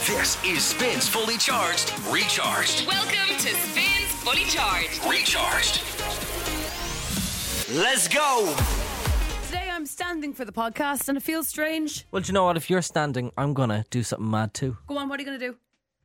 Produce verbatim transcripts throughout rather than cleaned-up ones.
This is Spins Fully Charged, Recharged. Welcome to Spins Fully Charged. Recharged. Let's go. Today I'm standing for the podcast and it feels strange. Well, do you know what? If you're standing, I'm going to do something mad too. Go on, what are you going to do?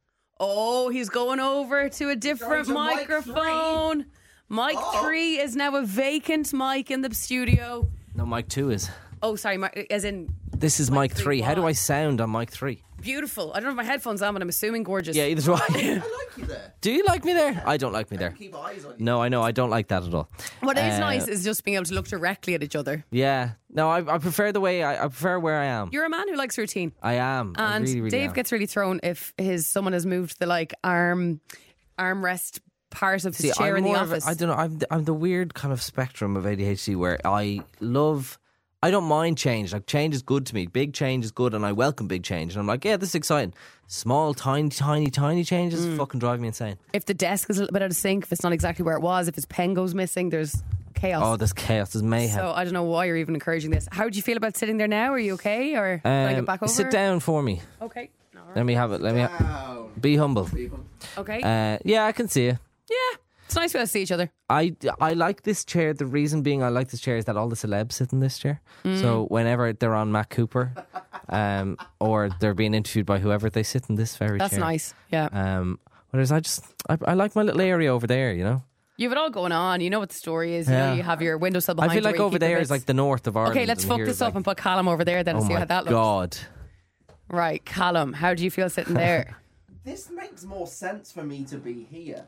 Oh, he's going over to a different to mic microphone. Mic Oh. three is now a vacant mic in the studio. No, mic two is. Oh, sorry, mi- as in This is Mic mic three three. How do what? I sound on mic three? beautiful. I don't have my headphones on, but I'm assuming gorgeous. Yeah, either do I. I like you there. Do you like me there? I don't like me there. Keep eyes on you. No, I know. I don't like that at all. What is Uh, nice is just being able to look directly at each other. Yeah. No, I, I prefer the way, I, I prefer where I am. You're a man who likes routine. I am. I And really, really Dave am. gets really thrown if his someone has moved the like arm armrest part of his See, chair I'm in the more of a- office. I don't know. I'm the, I'm the weird kind of spectrum of A D H D where I love. I don't mind change. Like, change is good to me. Big change is good, and I welcome big change. And I'm like, yeah, this is exciting. Small, tiny, tiny, tiny changes Mm. fucking drive me insane. If the desk is a little bit out of sync, if it's not exactly where it was, if his pen goes missing, there's chaos. Oh, there's chaos. There's mayhem. So I don't know why you're even encouraging this. How do you feel about sitting there now? Are you okay, or can I get Um, back over? sit down for me. Okay. All right. Let me have it. Let me ha- Down. be humble. People. Okay. Uh, yeah, I can see you. yeah. It's nice to be able to see each other. I, I like this chair. The reason being I like this chair is that all the celebs sit in this chair. Mm. So whenever they're on Matt Cooper um, or they're being interviewed by whoever, they sit in this very That's chair. nice. Yeah. Um, whereas I just, I, I like my little area over there, you know? You have it all going on. You know what the story is. You Yeah. know, you have your windowsill behind I feel you like where you over keep your there bits. is like the north of Ireland. Okay, let's and fuck here's this up like- and put Callum over there then Oh and see my how that looks. God. Right, Callum, how do you feel sitting there? This makes more sense for me to be here.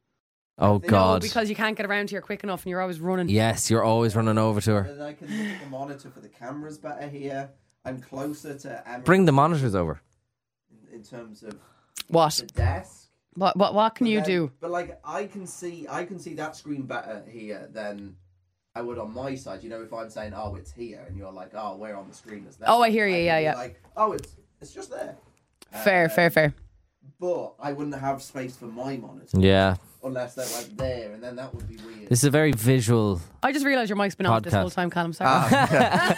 Oh No, God. because you can't get around here quick enough and you're always running. Yes, you're always running over to her. And I can look at the monitor for the cameras better here. I'm closer to Emma Bring the monitors over. in, in terms of What? the desk. What? What? What can But you then- do? But like, I can see, I can see that screen better here than I would on my side. You know, if I'm saying, "Oh, it's here," and you're like, "Oh, where on the screen is that?" Oh, I hear you, can yeah, be yeah. Like, oh, it's it's just there. Fair, Uh, fair, fair. But I wouldn't have space for my monitor Yeah. unless they're like there, and then that would be weird. This is a very visual. I just realised your mic's been off this Podcast. whole time, Callum. Sorry. Ah,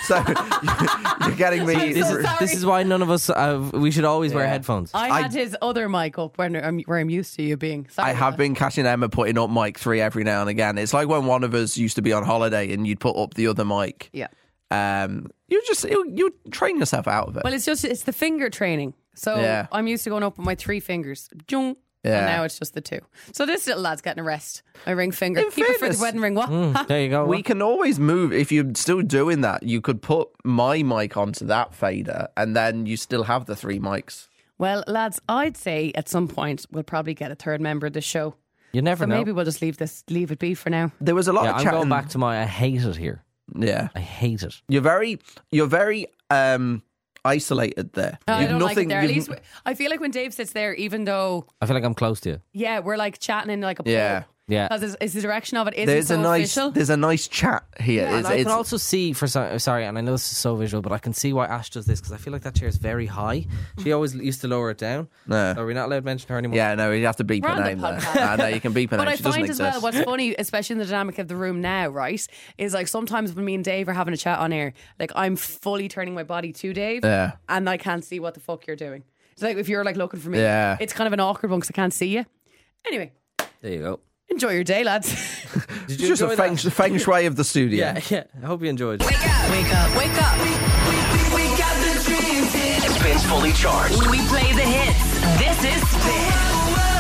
so you're getting me. This, so is, sorry. this is why none of us, uh, we should always wear Yeah. headphones. I I- had his other mic up where I'm, where I'm used to you being. Sorry I about have that. been catching Emma putting up mic three every now and again. It's like when one of us used to be on holiday and you'd put up the other mic. Yeah. Um, you just you, you train yourself out of it. Well, it's just it's the finger training. So Yeah. I'm used to going up with my three fingers. Jung. Yeah. And now it's just the two. So this little lad's getting a rest. My ring finger. In Keep it for the fairness- wedding ring. What? Mm, there you go. we can always move if you're still doing that. You could put my mic onto that fader, and then you still have the three mics. Well, lads, I'd say at some point we'll probably get a third member of the show. You never So know. maybe we'll just leave this, leave it be for now. There was a lot yeah, of I'm chatting. going back to my. I hate it here. Yeah, I hate it. you're very you're very um isolated there. I You've don't like it there. At you've- least I feel like when Dave sits there, even though I feel like I'm close to you. yeah, we're like chatting in like a pub. Yeah. Yeah. Because it's, it's the direction of it isn't there's so a nice official. there's a nice chat here. And It's- I can it's- also see for so- sorry, and I know this is so visual, but I can see why Ash does this because I feel like that chair is very high. She always used to lower it down. No. Are we not allowed to mention her anymore? Yeah, no, you have to beep We're her on the name there. podcast. Nah, no, you can beep her But name. I She doesn't find as well, exist. what's funny, especially in the dynamic of the room now, right, is like sometimes when me and Dave are having a chat on air, like I'm fully turning my body to Dave, Yeah. and I can't see what the fuck you're doing. It's like if you're like looking for me, Yeah. it's kind of an awkward one because I can't see you. Anyway, There you go. enjoy your day, lads. Did It's just a feng, feng shui of the studio. Yeah, yeah. I hope you enjoyed it. Wake up. Wake up, wake up. We got the dreams in. Spins Fully Charged. We play the hits. This is Spin.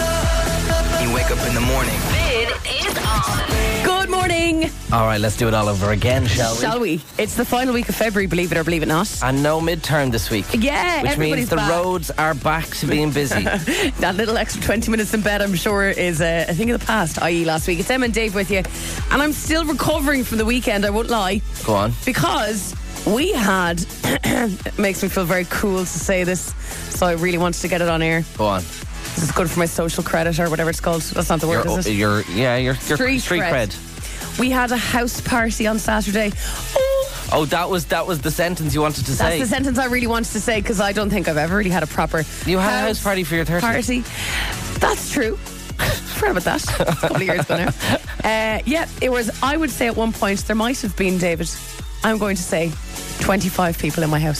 You wake up in the morning. Spin is on. Good morning. All right, let's do it all over again, shall we? Shall we? It's the final week of February, believe it or believe it not. And no midterm this week. Yeah, Which everybody's means the back. roads are back to being busy. That little extra twenty minutes in bed, I'm sure, is uh, a thing of the past, that is last week. It's Emma and Dave with you. And I'm still recovering from the weekend, I won't lie. Go on. Because we had, it makes me feel very cool to say this, so I really wanted to get it on air. Go on. This is good for my social credit or whatever it's called. That's not the word, You're, is it? you're, yeah, you're, you're Street street cred. cred. We had a house party on Saturday. Oh, Oh, that was that was the sentence you wanted to that's say. the sentence I really wanted to say because I don't think I've ever really had a proper You had a house party for your thirtieth. party. That's true. Forgot about that. It's a couple of years ago now. Uh, yeah, it was. I would say at one point there might have been, David, I'm going to say twenty-five people in my house. Oh,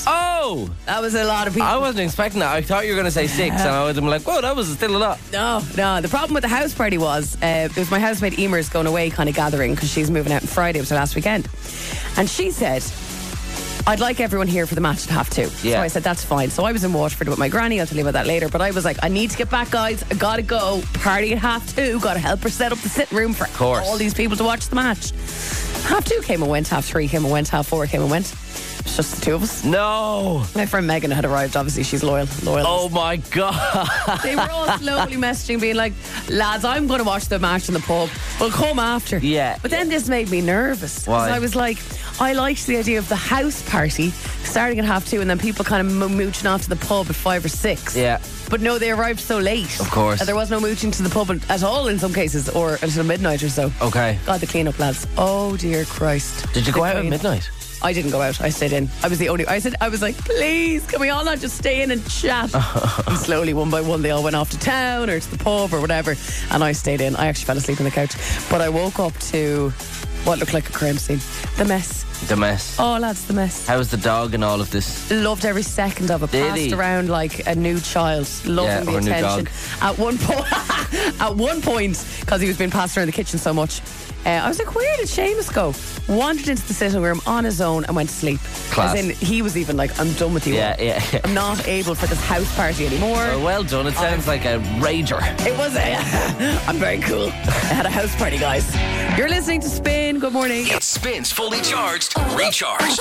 Whoa! That was a lot of people. I wasn't expecting that. I thought you were going to say six, and I was like, whoa, that was still a lot. No, no. The problem with the house party was uh, it was my housemate Emer's going away kind of gathering because she's moving out on Friday. It was her last weekend. And she said, I'd like everyone here for the match at half two. Yeah. So I said, that's fine. So I was in Waterford with my granny. I'll tell you about that later. But I was like, I need to get back, guys. I got to go. Party at half two. Got to help her set up the sitting room for course. all these people to watch the match. Half two came and went. Half three came and went. Half four came and went. It's just the two of us. No. My friend Megan had arrived. Obviously, she's loyal. Loyal. Oh my God. They were all slowly messaging, being like, lads, I'm going to watch the match in the pub. We'll come after. Yeah. But then this made me nervous. Why? Because I was like, I liked the idea of the house party starting at half two and then people kind of mo- mooching off to the pub at five or six. Yeah. But no, they arrived so late. Of course. And there was no mooching to the pub at all in some cases, or until midnight or so. Okay. God, the clean up, lads. Oh, dear Christ. Did you The go out at clean- midnight? I didn't go out. I stayed in. I was the only. I said. I was like, please, can we all not just stay in and chat? And slowly, one by one, they all went off to town or to the pub or whatever, and I stayed in. I actually fell asleep on the couch, but I woke up to what looked like a crime scene. The mess. The mess. Oh, lads, the mess. How was the dog and all of this? Loved every second of it. Did Passed he? around like a new child, loving Yeah, the or a new attention. dog. At one point, at one point, because he was being passed around the kitchen so much, uh, I was like, "Where did Seamus go?" Wandered into the sitting room on his own and went to sleep. Class. As in, he was even like, "I'm done with you. Yeah, all. yeah, yeah. I'm not able for this house party anymore." Oh, well done. It sounds like a rager. It was. A, I'm very cool. I had a house party, guys. You're listening to Spin. Good morning. It spins fully charged, recharged.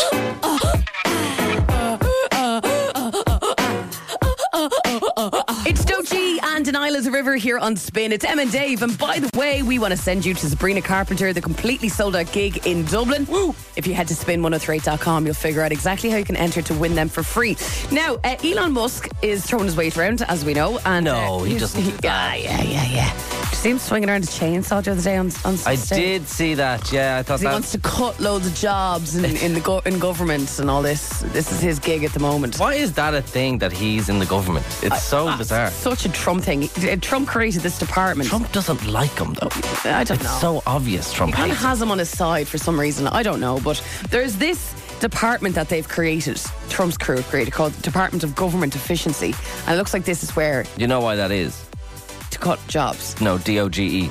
It's Doji and Denila's River here on Spin. It's Em and Dave. And by the way, we want to send you to Sabrina Carpenter, the completely sold out gig in Dublin. Woo. If you head to spin one oh three eight dot com, you'll figure out exactly how you can enter to win them for free. Now, uh, Elon Musk is throwing his weight around, as we know. And No, uh, he he's- doesn't do Yeah, yeah, yeah, yeah. See him swinging around a chainsaw the other day on, on I stage. did see that. Yeah, I thought He that. wants to cut loads of jobs in, in the go- in government and all this. This is his gig at the moment. Why is that a thing that he's in the government? It's so Ah, bizarre. Such a Trump thing. Trump created this department. Trump doesn't like him though. I don't It's know. so obvious Trump He kind of hates him. has him on his side for some reason. I don't know, but there's this department that they've created. Trump's crew have created called Department of Government Efficiency, and it looks like this is where You know why that is? to cut jobs. No, D O G E.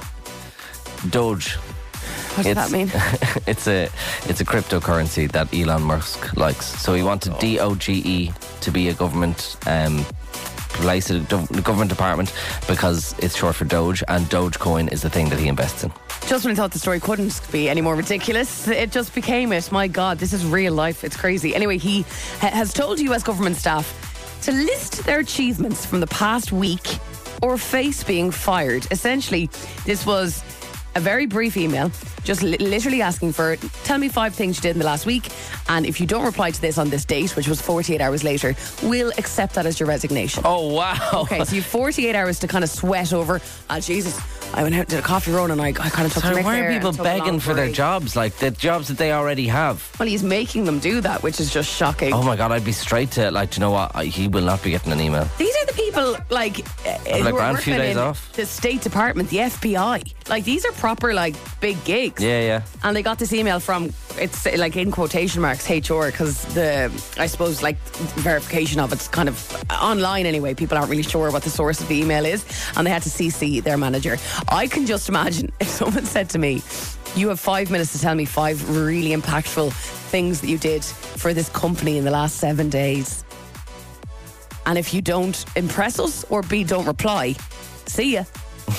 Doge. What does that mean? it's a it's a cryptocurrency that Elon Musk likes. So he wanted D O G E to be a government um, place, a gov- government department, because it's short for Doge, and Dogecoin is the thing that he invests in. Just when I thought the story couldn't be any more ridiculous, it just became it. My God, this is real life. It's crazy. Anyway, he ha- has told U S government staff to list their achievements from the past week or face being fired. Essentially, this was a very brief email, just li- literally asking for, tell me five things you did in the last week, and if you don't reply to this on this date, which was forty-eight hours later, we'll accept that as your resignation. Oh wow! Okay, so you have forty-eight hours to kind of sweat over, ah, Jesus, I went out to a coffee run and I, I kind of took So the mick why there are people and took a begging long for their break. jobs, like the jobs that they already have? Well, he's making them do that, which is just shocking. Oh my God, I'd be straight to like, do you know what? I, he will not be getting an email. These are the people like uh, who like, are grand few working days in off. the State Department, the F B I. Like these are proper like big gigs. Yeah, yeah. And they got this email from, it's like in quotation marks, H R, because the, I suppose, like verification of it's kind of online anyway. People aren't really sure what the source of the email is, and they had to C C their manager. I can just imagine if someone said to me, you have five minutes to tell me five really impactful things that you did for this company in the last seven days. And if you don't impress us, or B, don't reply, see ya.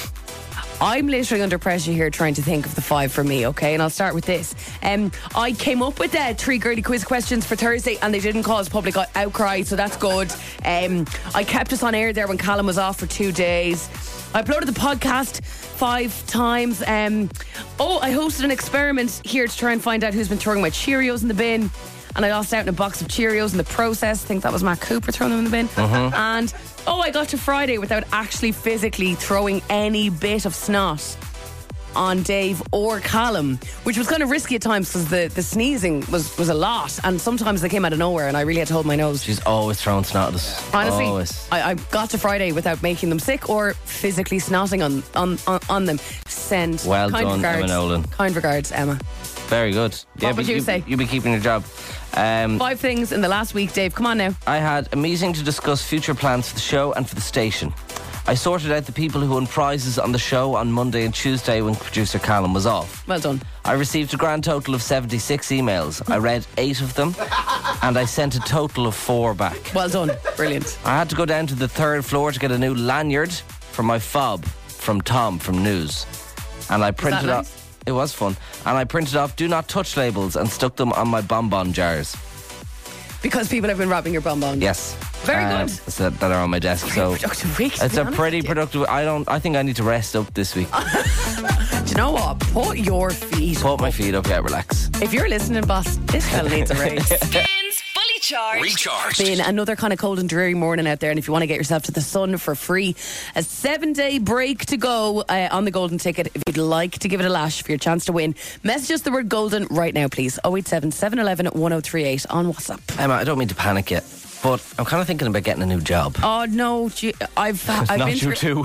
I'm literally under pressure here trying to think of the five for me, okay? And I'll start with this. Um, I came up with uh, three girly quiz questions for Thursday and they didn't cause public outcry, so that's good. Um, I kept us on air there when Callum was off for two days. I uploaded the podcast five times. Um, oh, I hosted an experiment here to try and find out who's been throwing my Cheerios in the bin. And I lost out in a box of Cheerios in the process. I think that was Matt Cooper throwing them in the bin. Mm-hmm. And, oh, I got to Friday without actually physically throwing any bit of snot on Dave or Callum, which was kind of risky at times because the, the sneezing was, was a lot. And sometimes they came out of nowhere and I really had to hold my nose. She's always throwing snot at us. Honestly, Always. I, I got to Friday without making them sick or physically snotting on, on, on, on them. Send. Well kind done, regards, Emma Nolan. Kind regards, Emma. Very good. What would you say? You'll be keeping your job. Um, Five things in the last week, Dave. Come on now. I had a meeting to discuss future plans for the show and for the station. I sorted out the people who won prizes on the show on Monday and Tuesday when producer Callum was off. Well done. I received a grand total of seventy-six emails. I read eight of them and I sent a total of four back. Well done. Brilliant. I had to go down to the third floor to get a new lanyard for my fob from Tom from News. And I printed nice? off... It was fun. And I printed off do not touch labels and stuck them on my bonbon jars. Because people have been robbing your bonbons. Yes. Very Um, good. so that are on my desk. So Productive week. to it's be a honest pretty with you. productive... I don't... I think I need to rest up this week. Do you know what? Put your feet Put up. my feet up, yeah, relax. If you're listening, boss, this fella needs a raise. Spins Fully Charged. Recharged. Been another kind of cold and dreary morning out there, and if you want to get yourself to the sun for free, a seven-day break to go uh, on the golden ticket. If you'd like to give it a lash for your chance to win, message us the word golden right now, please. oh eight seven, seven one one, one oh three eight on WhatsApp. Emma, I don't mean to panic yet, but I'm kind of thinking about getting a new job. Oh no, gee, I've I've Not been you through, too.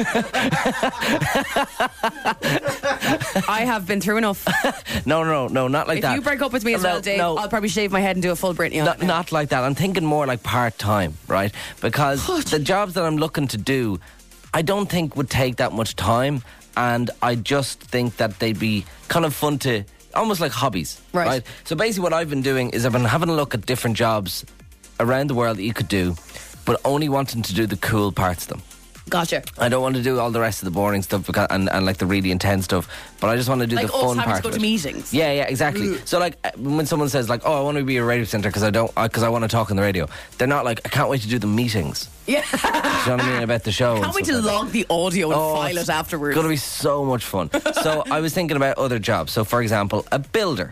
I have been through enough. No, no, no, not like If that. you break up with me as No, well, Dave, no. I'll probably shave my head and do a full Britney on Not, it now. not like that. I'm thinking more like part-time, right? Because the jobs that I'm looking to do, I don't think would take that much time, and I just think that they'd be kind of fun to, almost like hobbies, Right. right? So basically what I've been doing is I've been having a look at different jobs around the world that you could do, but only wanting to do the cool parts of them. Gotcha. I don't want to do all the rest of the boring stuff because, and, and like the really intense stuff, but I just want to do Like the us fun having part to go of to it. meetings. Yeah, yeah, exactly. So like uh, when someone says like, "Oh, I want to be a radio presenter because I don't because I want to talk on the radio," they're not like, "I can't wait to do the meetings." Yeah. Do you know what I mean about the show? and Can't wait to stuff like that. log the audio and Oh, file it's it afterwards. Going to be so much fun. So I was thinking about other jobs. So for example, a builder.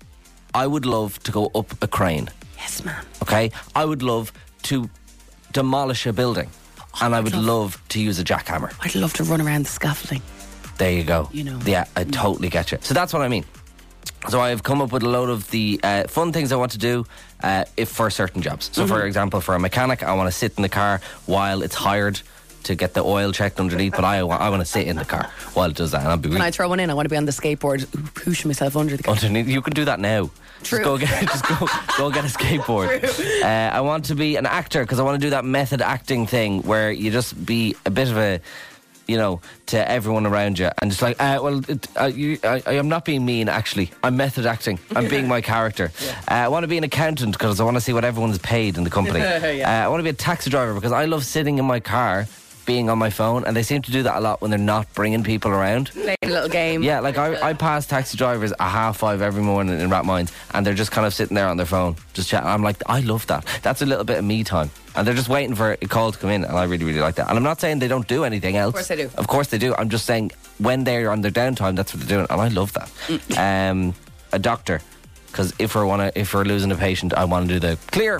I would love to go up a crane. Yes, man. Okay, I would love to demolish a building, and I I'd would love- love to use a jackhammer. I'd love to run around the scaffolding. There you go. You know. Yeah, I totally get you. So that's what I mean. So I've come up with a load of the uh, fun things I want to do uh, if for certain jobs. So Mm-hmm. for example, for a mechanic, I want to sit in the car while it's hired to get the oil checked underneath, but I, wa- I want to sit in the car while it does that. And I'll be Can really I throw one in? I want to be on the skateboard, pushing myself under the car. underneath. You can do that now. True. Just go get, just go, go get a skateboard. Uh, I want to be an actor because I want to do that method acting thing where you just be a bit of a, you know, to everyone around you, and just like, uh, well, it, uh, you, I, I am not being mean. Actually, I'm method acting. I'm being my character. Uh, I want to be an accountant because I want to see what everyone's paid in the company. Yeah. uh, I want to be a taxi driver because I love sitting in my car, being on my phone, and they seem to do that a lot when they're not bringing people around. Play a little game. Yeah, like I, I pass taxi drivers at half five every morning in Rathmines, and they're just kind of sitting there on their phone, just chatting. I'm like, I love that. That's a little bit of me time. And they're just waiting for a call to come in, and I really, really like that. And I'm not saying they don't do anything else. Of course they do. Of course they do. I'm just saying when they're on their downtime, that's what they're doing, and I love that. Mm. um, a doctor, because if we're wanna, if we're losing a patient, I want to do the clear.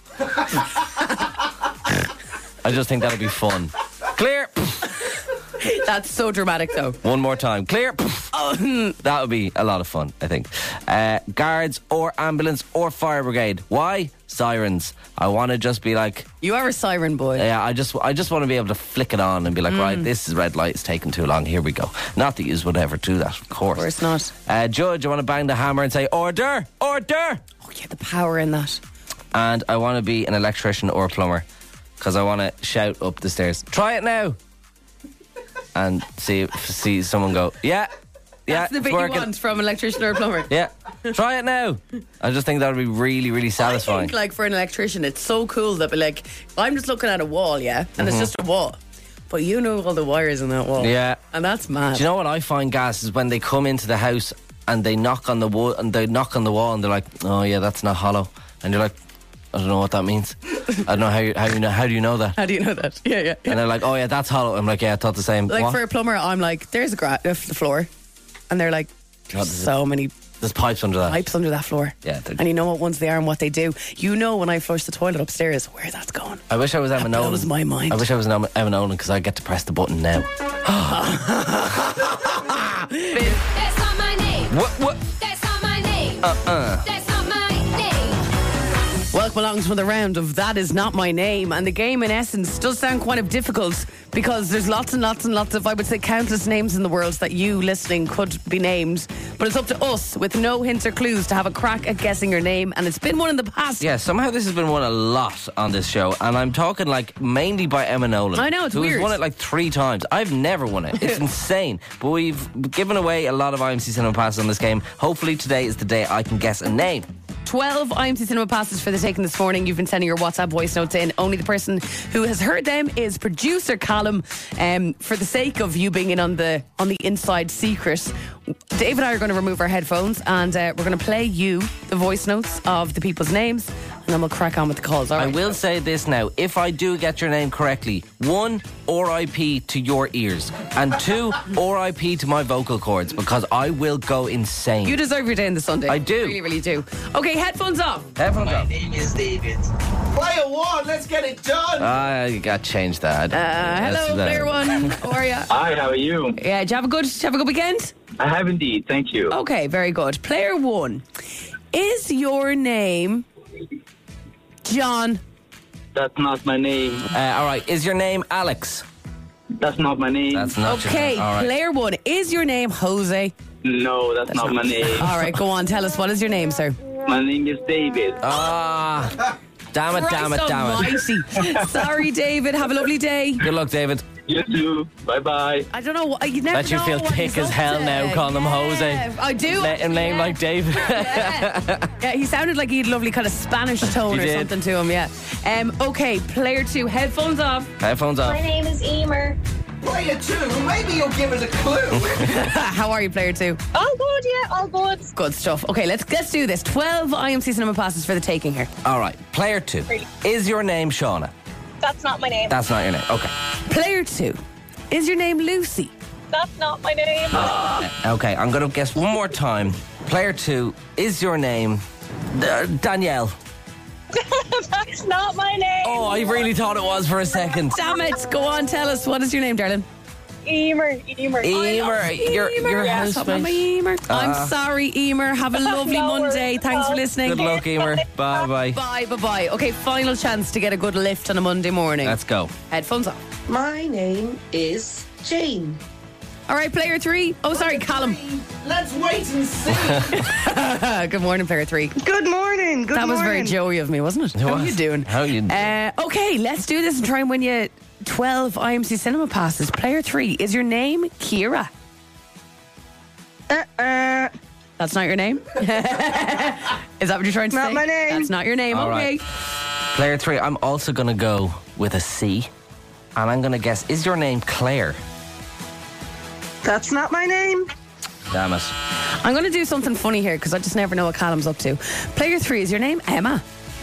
I just think that'd be fun. Clear. That's so dramatic, though. One more time. Clear. That would be a lot of fun, I think. Uh, guards or ambulance or fire brigade. Why? Sirens. I want to just be like, You are a siren boy. yeah, I just I just want to be able to flick it on and be like, right, this is red light, it's taking too long, here we go. Not that you would ever do that, of course. Of course not. Uh, judge, I want to bang the hammer and say, order, order. Oh, yeah, the power in that. And I want to be an electrician or a plumber because I want to shout up the stairs, try it now. And see see someone go, yeah, yeah, That's the it's bit you working. want from an electrician or a plumber. Yeah, try it now. I just think that would be really, really I satisfying. think, like, for an electrician, it's so cool that, be like, I'm just looking at a wall, yeah, and it's just a wall. But you know all the wires in that wall. Mm-hmm. Yeah. And that's mad. Do you know what I find gas is when they come into the house and they knock on the wall and they knock on the wall and they're like, oh yeah, that's not hollow, and you're like, I don't know what that means. I don't know how you, how you know how do you know that? How do you know that? Yeah, yeah. yeah. And they're like, oh yeah, that's hollow. I'm like, yeah, I thought the same. Like, What? for a plumber, I'm like, there's a gra- uh, the floor. And they're like, God, there's there's so many There's pipes under that. pipes under that floor. Yeah, they're- And you know what ones they are and what they do. You know when I flush the toilet upstairs where that's going. I wish I was Emma That Nolan. blows my mind. I wish I was Emma Emma Nolan because I get to press the button now. That's not my name. What? What? That's not my name. Uh-uh. That's not my name. Welcome welcome along to another round of That Is Not My Name. And the game, in essence, does sound quite of difficult because there's lots and lots and lots of, I would say, countless names in the world that you listening could be named. But it's up to us, with no hints or clues, to have a crack at guessing your name. And it's been one in the past. Yeah, somehow this has been won a lot on this show, and I'm talking like mainly by Emma Nolan. I know, it's who weird. Who's won it like three times. I've never won it. It's insane. But we've given away a lot of I M C Cinema passes on this game. Hopefully today is the day I can guess a name. twelve I M C Cinema passes for the taking this morning. You've been sending your WhatsApp voice notes in. Only the person who has heard them is producer Callum. Um, for the sake of you being in on the on the inside secret, Dave and I are going to remove our headphones and uh, we're going to play you the voice notes of the people's names, and then we'll crack on with the calls. All right. I will say this now. If I do get your name correctly, one, R I P to your ears, and two, R I P to my vocal cords, because I will go insane. You deserve your day in the Sunday. I do. Really, really do. Okay, headphones off. Headphones off. name is David. Player one, let's get it done. I got to change that. Uh, hello, player one. How are you? Hi, how are you? Yeah, did you have a good, did you have a good weekend? I have indeed, thank you. Okay, very good. Player one, is your name John? That's not my name. Uh, all right, is your name Alex? That's not my name. That's not your Okay, name. All right. player one, is your name Jose? No, that's, not, my name. All right, go on, tell us, what is your name, sir? My name is David. Ah, damn it, damn it, damn it. it. Sorry, David. Have a lovely day. Good luck, David. You too. Bye-bye. I don't know. what- You never Bet you know feel what thick he's as up hell to. now calling him Jose. Yeah, I do. Let him name yeah. like David. Yeah. Yeah, he sounded like he had a lovely kind of Spanish tone He or did. something to him, yeah. Um, okay, player two, headphones off. Headphones off. My name is Emer. Player two, maybe you'll give us a clue. How are you, player two? All good, yeah, all good. Good stuff. Okay, let's let's do this. twelve I M C Cinema passes for the taking here. All right, player two. Is your name Shauna? That's not my name. That's not your name. Okay. Player two, is your name Lucy? That's not my name. Okay, I'm going to guess one more time. Player two, is your name uh, Danielle? That's not my name. Oh, I really thought it was for a second. Damn it. Go on, tell us. What is your name, darling? Emer, Emer. Emer, your, your Yes, housemate. my Emer. I'm sorry, Emer. Have a lovely No worries. Monday. Thanks for listening. Good luck, Emer. Bye bye. Bye, bye, bye. Okay, final chance to get a good lift on a Monday morning. Let's go. Headphones off. My name is Jane. All right, player three. Oh, sorry, Callum. Let's wait and see. Good morning, player three. Good morning. Good That was very morning. Joey of me, wasn't it? How are was. you doing? How you doing? Uh, okay, let's do this and try and win you twelve I M C Cinema passes. Player three. Is your name Kira? Uh-uh. That's not your name? Is that what you're trying to Not say? my name. That's not your name. All okay. right. Player three, I'm also going to go with a C. And I'm going to guess, is your name Claire? That's not my name. Damn it. I'm going to do something funny here because I just never know what Callum's up to. Player three. Is your name Emma?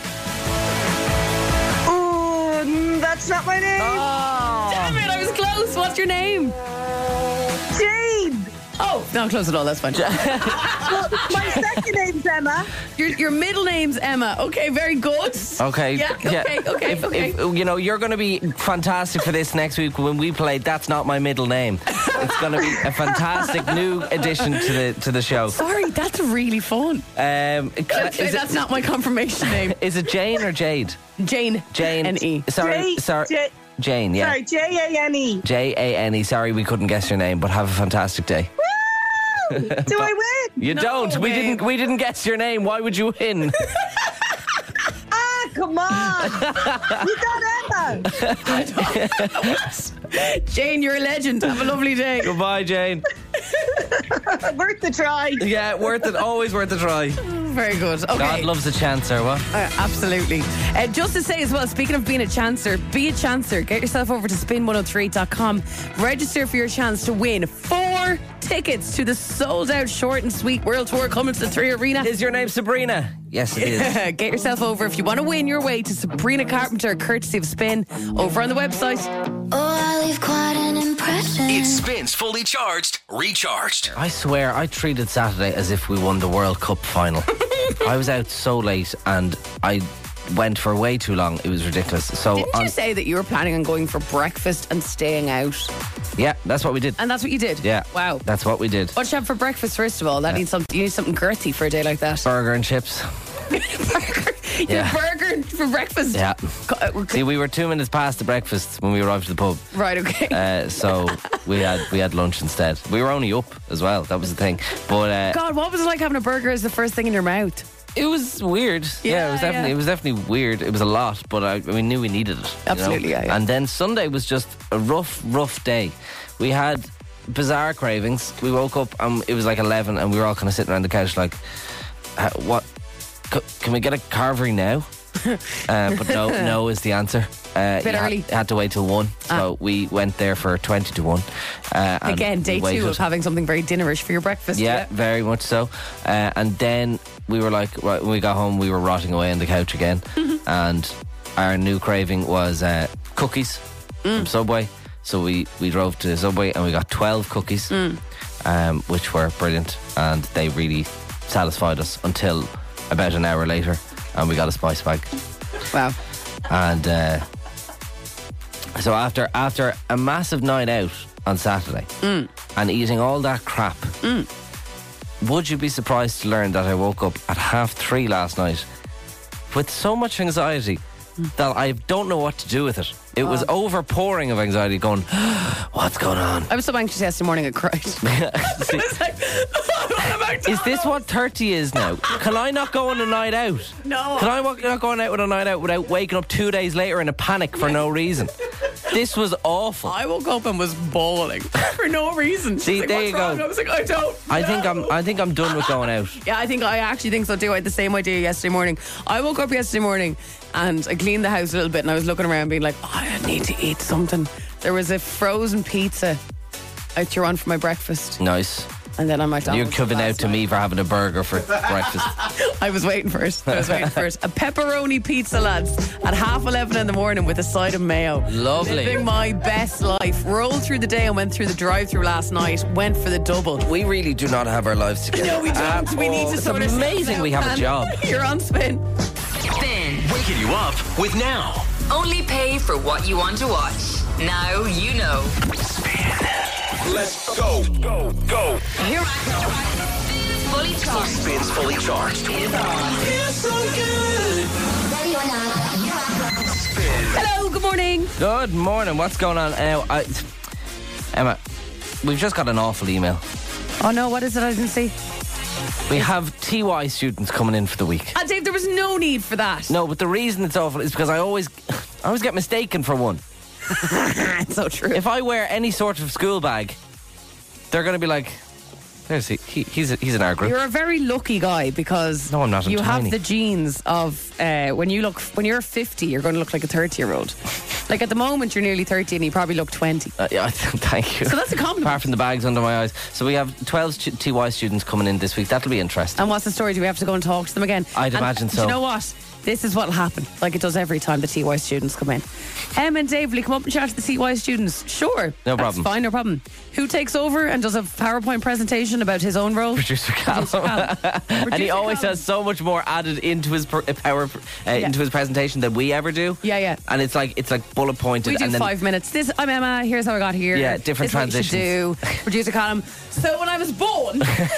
Oh, mm, that's not my name. Damn it, I was close. What's your name? Jane. Oh, not close at all. That's fine. Well, my second name's Emma. Your, your middle name's Emma. Okay, very good. Okay. Yeah, okay, okay, if, okay. If, you know, you're going to be fantastic for this next week when we play That's Not My Middle Name. It's going to be a fantastic new addition to the to the show. Sorry, that's really fun. Um, Let's say is, that's it, not my confirmation name. is it Jane or Jade? Jane. Jane. N E. Sorry, J- sorry. J- Jane, yeah. Sorry, J A N E. J A N E. Sorry, we couldn't guess your name, but have a fantastic day. Woo! Do I win? You No, don't. We babe. didn't. We didn't guess your name. Why would you win? Ah, come on. You got Emma. Jane, you're a legend. Have a lovely day. Goodbye, Jane. Worth the try. Yeah, worth it. Always worth a try. Very good. Okay. God loves a chancer. What? Uh, absolutely. Uh, just to say as well, speaking of being a chancer, be a chancer. Get yourself over to spin one oh three dot com. Register for your chance to win four tickets to the sold out short and sweet World Tour coming to the Three Arena. Is your name Sabrina? Yes, it is. Get yourself over if you want to win your way to Sabrina Carpenter, courtesy of Spin, over on the website. Oh, I leave quite an impression. It spins fully charged, recharged. I swear, I treated Saturday as if we won the World Cup final. I was out so late and I went for way too long. It was ridiculous. So Didn't on, you say that you were planning on going for breakfast and staying out? yeah, that's what we did. And that's what you did? Yeah. Wow. That's what we did. What did you have for breakfast, first of all? That needs something. You need something girthy for a day like that. Burger and chips. Burger, You Yeah. had burger for breakfast. Yeah. Co- uh, See, we were two minutes past the breakfast when we arrived at the pub. Right, okay. Uh, so we had we had lunch instead. We were only up as well. That was the thing. But uh, God, what was it like having a burger as the first thing in your mouth? it was weird. Yeah, Yeah, it was definitely yeah. it was definitely weird. It was a lot, but I, we knew we needed it. you know? Absolutely, yeah, yeah. And then Sunday was just a rough, rough day. We had bizarre cravings. We woke up and it was like eleven, and we were all kind of sitting around the couch like, uh, "What? C- can we get a carvery now?" uh, but no, no is the answer. Uh, Bit you had- early. Had, to wait till one, so we went there for twenty to one. Uh, and Again, day we two waited. of having something very dinnerish for your breakfast. Yeah, very much so. Uh, and then we were like, right, when we got home, we were rotting away on the couch again. And our new craving was uh, cookies from Subway. So we, we drove to Subway and we got twelve cookies, um, which were brilliant. And they really satisfied us until about an hour later. And we got a spice bag. Wow. And uh, so after after a massive night out on Saturday and eating all that crap, would you be surprised to learn that I woke up at half three last night with so much anxiety that I don't know what to do with it. It was overpouring of anxiety going, what's going on? I was so anxious yesterday morning I cried. See, I was like, what am I is this what thirty is now? Can I not go on a night out? No. Can I wa- not go on out with a night out without waking up two days later in a panic for no reason? This was awful. I woke up and was bawling for no reason. See, Like, there what's you wrong? go. I was like, I don't I think know. I'm. I think I'm done with going out. Yeah, I think I actually think so too. I had the same idea yesterday morning. I woke up yesterday morning and I cleaned the house a little bit and I was looking around being like, oh, I need to eat something. There was a frozen pizza I threw on for my breakfast. Nice. And then I might You're coming out to me for having a burger for breakfast. I was waiting for it. I was waiting for it. A pepperoni pizza, lads, at half eleven in the morning with a side of mayo. Lovely. Living my best life. Rolled through the day and went through the drive-through last night. Went for the double. We really do not have our lives together. No, we don't. At we need all. to It's sort ourselves amazing out, we have a man. job. You're on Spin. Spin. Waking you up with Now. Only pay for what you want to watch. Now you know. Let's go. Go. Go. Here I go. Fully charged. Spins fully charged. Is on. Feels so good. Spin. Hello, good morning. Good morning. What's going on? Uh, I, Emma, we've just got an awful email. Oh no, what is it? I didn't see. We have T Y students coming in for the week. Ah, Dave, there was no need for that. No, but the reason it's awful is because I always, I always get mistaken for one. It's so true. If I wear any sort of school bag, they're going to be like, "There's he. he he's a, he's in our group." You're a very lucky guy because No, I'm not. I'm you tiny. have the genes of uh, when you look when you're fifty, you're going to look like a thirty-year-old. Like at the moment, you're nearly thirty and you probably look twenty. Uh, yeah, thank you. So that's a compliment. Apart from the bags under my eyes. So we have twelve st- T Y students coming in this week. That'll be interesting. And what's the story? Do we have to go and talk to them again? I'd And imagine do so. you know what? This is what'll happen, like it does every time the T Y students come in. Em and Dave, will you come up and chat to the T Y students? Sure. No That's problem. fine, no problem. Who takes over and does a PowerPoint presentation about his own role? Producer Callum. Callum. And he Producer always Callum. has so much more added into his per, uh, power uh, into his presentation than we ever do. Yeah, yeah. And it's like it's like bullet pointed. We do and then five minutes. This, I'm Emma. Here's how I got here. Yeah, different this is what you should do. Producer Callum. So when I was born,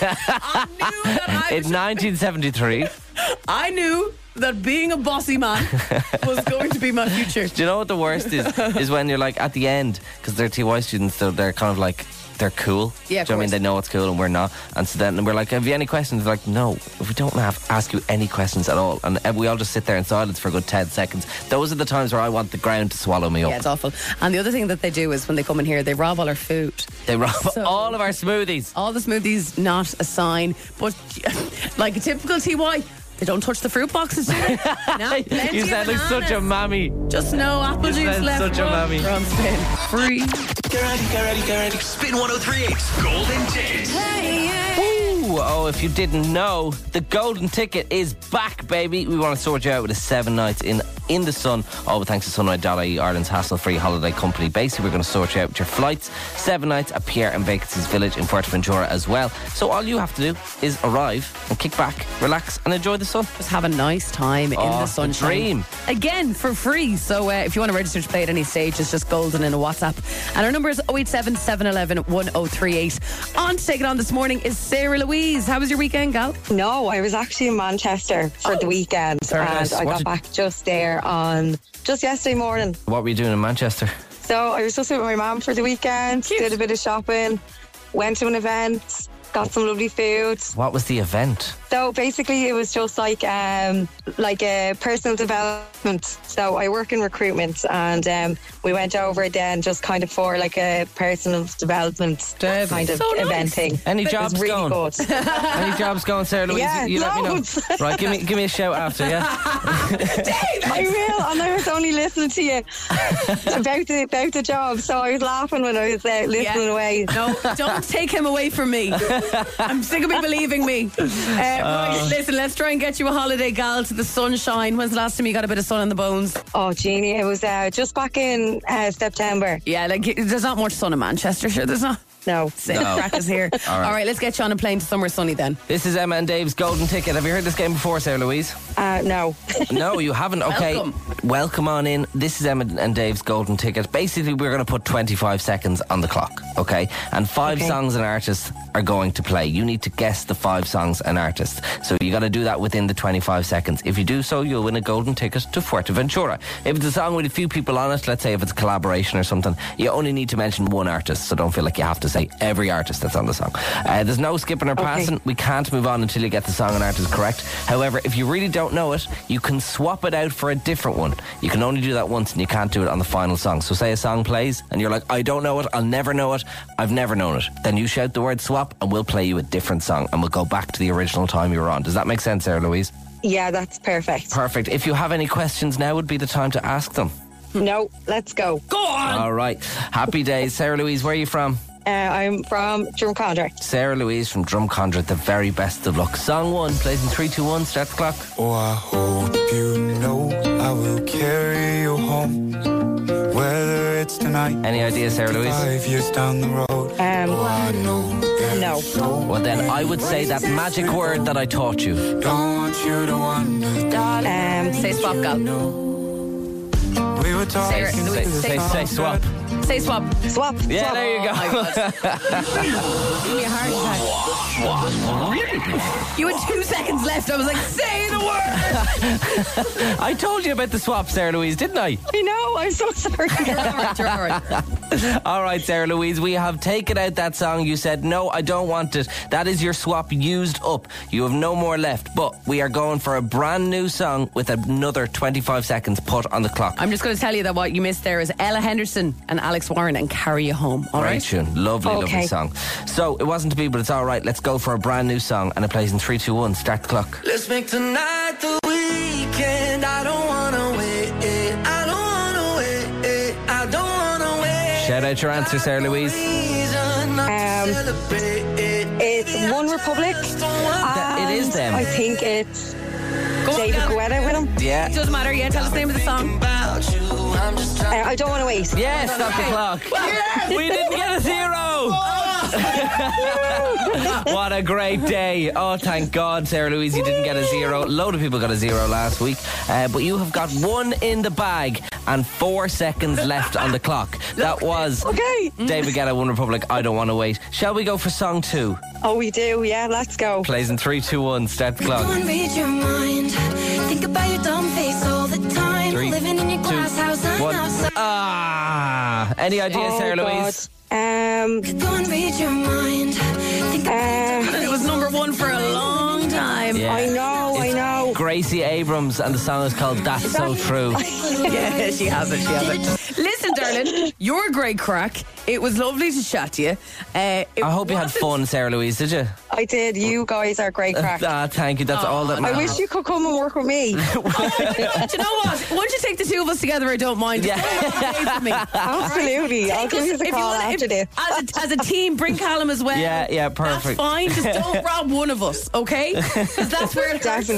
I knew that I in was, nineteen seventy-three. I knew that being a bossy man was going to be my future. Do you know what the worst is? Is when you're like at the end, because they're T Y students, so they're kind of like, they're cool. Yeah, of Do you know what I mean? course. They know it's cool and we're not. And so then we're like, have you any questions? They're like, no, we don't have ask you any questions at all. And uh, we all just sit there in silence for a good ten seconds. Those are the times where I want the ground to swallow me Yeah, up. it's awful. And the other thing that they do is when they come in here, they rob all our food. They rob So- all of our smoothies. All the smoothies, not a sign. But like a typical T Y, they don't touch the fruit boxes, do they? No, plenty You of sound like such a bananas. mammy. Just no apple You juice sound left. such a Run. mammy. We're on Spin. Free. Get ready, get ready, get ready. Spin one oh three point eight's Golden Ticket. Ooh, oh, if you didn't know, the golden ticket is back, baby. We want to sort you out with a seven nights in in the sun, all with thanks to sunride dot I E, Ireland's hassle-free holiday company. Basically, we're going to sort you out with your flights, seven nights at Pierre and Vacancies Village in Fuerteventura as well. So all you have to do is arrive and kick back, relax and enjoy the sun. Just have a nice time in Oh, the sunshine. the dream. Again, for free. So uh, if you want to register to play at any stage, it's just golden in a WhatsApp. And our number is oh eight seven, seven one one, one oh three eight. On to take it on this morning is Sarah Louise. How was your weekend, gal? No, I was actually in Manchester for the weekend, Very and nice. I What got did- back just there on just yesterday morning. What were you doing in Manchester? So I was just with my mum for the weekend, did a bit of shopping, went to an event, got some lovely food. What was the event? So basically, it was just like um, like a personal development. So I work in recruitment, and um, we went over then just kind of for like a personal development kind of So nice. event thing. Any It was jobs really going? good. Any jobs going, Sarah Louise? Yeah, you let me know. loads. Right, give me give me a shout after, yeah? I will, and I was only listening to you about the about the job, so I was laughing when I was uh, listening Yeah. away. No, don't take him away from me. I'm sick of me believing me. Uh, right, listen, let's try and get you a holiday, gal, to the sunshine. When's the last time you got a bit of sun on the bones? Oh, Jeannie, it was uh, just back in uh, September. Yeah, like there's not much sun in Manchester, sure. There's not. No. Sick No. crack is here. All right. All right, let's get you on a plane to somewhere sunny then. This is Emma and Dave's Golden Ticket. Have you heard this game before, Sarah Louise? Uh, no. No, you haven't. Okay. Welcome. Welcome on in. This is Emma and Dave's Golden Ticket. Basically, we're going to put twenty-five seconds on the clock, okay? And five Okay. songs and artists are going to play. You need to guess the five songs and artists. So you got to do that within the twenty-five seconds. If you do so, you'll win a golden ticket to Fuerteventura. If it's a song with a few people on it, let's say if it's a collaboration or something, you only need to mention one artist. So don't feel like you have to say every artist that's on the song. Uh, there's no skipping or passing. We can't move on until you get the song and artist correct. However, if you really don't know it, you can swap it out for a different one. You can only do that once and you can't do it on the final song. So say a song plays and you're like, I don't know it, I'll never know it, I've never known it. Then you shout the word swap and we'll play you a different song and we'll go back to the original time you were on. Does that make sense, Sarah Louise? Yeah, that's perfect. Perfect. If you have any questions, now would be the time to ask them. No, let's go. Go on! All right. Happy days. Sarah Louise, where are you from? Uh, I'm from Drumcondra. Sarah Louise from Drumcondra, the very best of luck. Song one, plays in three, two, one, start the clock. Oh, I hope you know I will carry you home, whether it's tonight. Any idea, Sarah Louise? Five years down the road. Um, Oh, I know there's no. no Well, then I would say that magic word that I taught you. Don't want you to wonder, darling. Um, Say swap, gal. We were talking. Sarah, Say, Louise, say, say swap. Say swap. swap. Yeah, swap. there you go. Oh my God. Give me a heart attack. You had two seconds left. I was like, say the word. I told you about the swap, Sarah Louise, didn't I? I know, I'm so sorry. You're all right, you're all right. All right, Sarah Louise, we have taken out that song. You said, no, I don't want it. That is your swap used up. You have no more left. But we are going for a brand new song with another twenty-five seconds put on the clock. I'm just going to tell you that what you missed there is Ella Henderson and Alex Warren and Carry You Home. All Great right? tune. Lovely, lovely Okay. song. So, it wasn't to be, but it's all right. Let's go for a brand new song. And it plays in three, two, one. Start the clock. Let's make tonight the weekend. I don't wanna wait. I don't wanna wait. I don't wanna wait. Shout out your answer, Sarah Louise. Um, it's One Republic. That- it is them. I think it's Go on, David gal. Guetta with him. Yeah. It doesn't matter. Yeah, tell us the name of the song. Uh, I don't want to wait. Yes, stop the clock. We didn't get a zero. What a great day. Oh, thank God, Sarah Louise, you didn't get a zero. A load of people got a zero last week. Uh, but you have got one in the bag and four seconds left on the clock. That was Okay. David Guetta, One Republic, I Don't Want to Wait. Shall we go for song two? Oh, we do. Yeah, let's go. Plays in three, two, one. Start the clock. Read your mind. Think about your dumb face all the time. Three, Living in your glass house and One. outside. Ah. Any ideas, Oh, Sarah God. Louise? Um, Go and read your mind. Think uh, It was number one for a long time. Yeah. I know, I It's know. Gracie Abrams, and the song is called That's So True. Yeah, she has it. She has it. Listen, darling, you're a great crack. It was lovely to chat to you. Uh, it I hope you had wasn't- fun, Sarah Louise, did you? I did. You guys are great crack. Ah, thank you. That's all that I matters. wish you could come and work with me. Do you know what? Once you take the two of us together, I don't mind. Just Yeah. don't run away from me. Absolutely. I'll Take give us- you the if call wanna- after if- this. As a, as a team, bring Callum as well. Yeah, yeah, perfect. That's fine. Just don't rob one of us, okay? Because that's where it hurts. Definitely.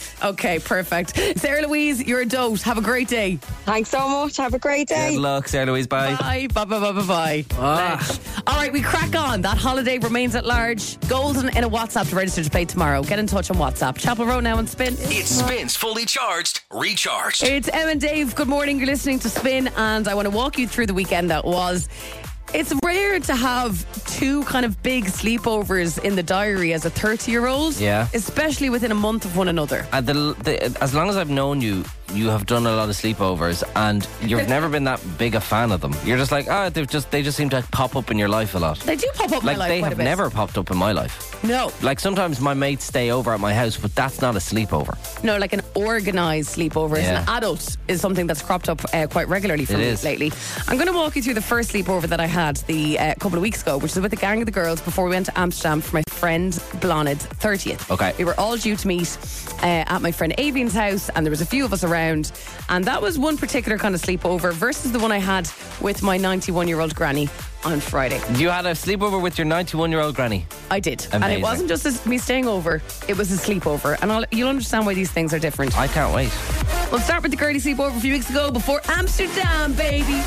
Okay, perfect. Sarah Louise, you're a dote. Have a great day. Thanks so much. Have a great day. Good luck, Sarah Louise. Bye. Bye. Bye, bye, bye, bye, bye. Ah. All right, we crack on. That holiday remains at large. Golden in a WhatsApp to register to play tomorrow. Get in touch on WhatsApp. Chapel Road now on Spin. It spins fully charged, recharged. It's Em and Dave. Good morning. You're listening to Spin, and I want to walk you through the weekend that was. It's rare to have two kind of big sleepovers in the diary as a thirty-year-old. Yeah. Especially within a month of one another. Uh, the, the, as long as I've known you, you have done a lot of sleepovers, and you've never been that big a fan of them. You're just like, oh, they've just they just seem to pop up in your life a lot. They do pop up in like my life they quite have a bit. never popped up in my life. No. Like sometimes my mates stay over at my house, but that's not a sleepover. No, like an organised sleepover as Yeah. an adult is something that's cropped up uh, quite regularly for It me is. lately. I'm going to walk you through the first sleepover that I had the uh, couple of weeks ago, which was with a gang of the girls before we went to Amsterdam for my friend Blonid's thirtieth. Okay. We were all due to meet uh, at my friend Avian's house, and there was a few of us around, and that was one particular kind of sleepover versus the one I had with my ninety-one-year-old granny on Friday. You had a sleepover with your ninety-one-year-old granny. I did. And Amazing. it wasn't just as me staying over, it was a sleepover. And I'll, you'll understand why these things are different. I can't wait. We'll start with the girly sleepover a few weeks ago before Amsterdam, baby.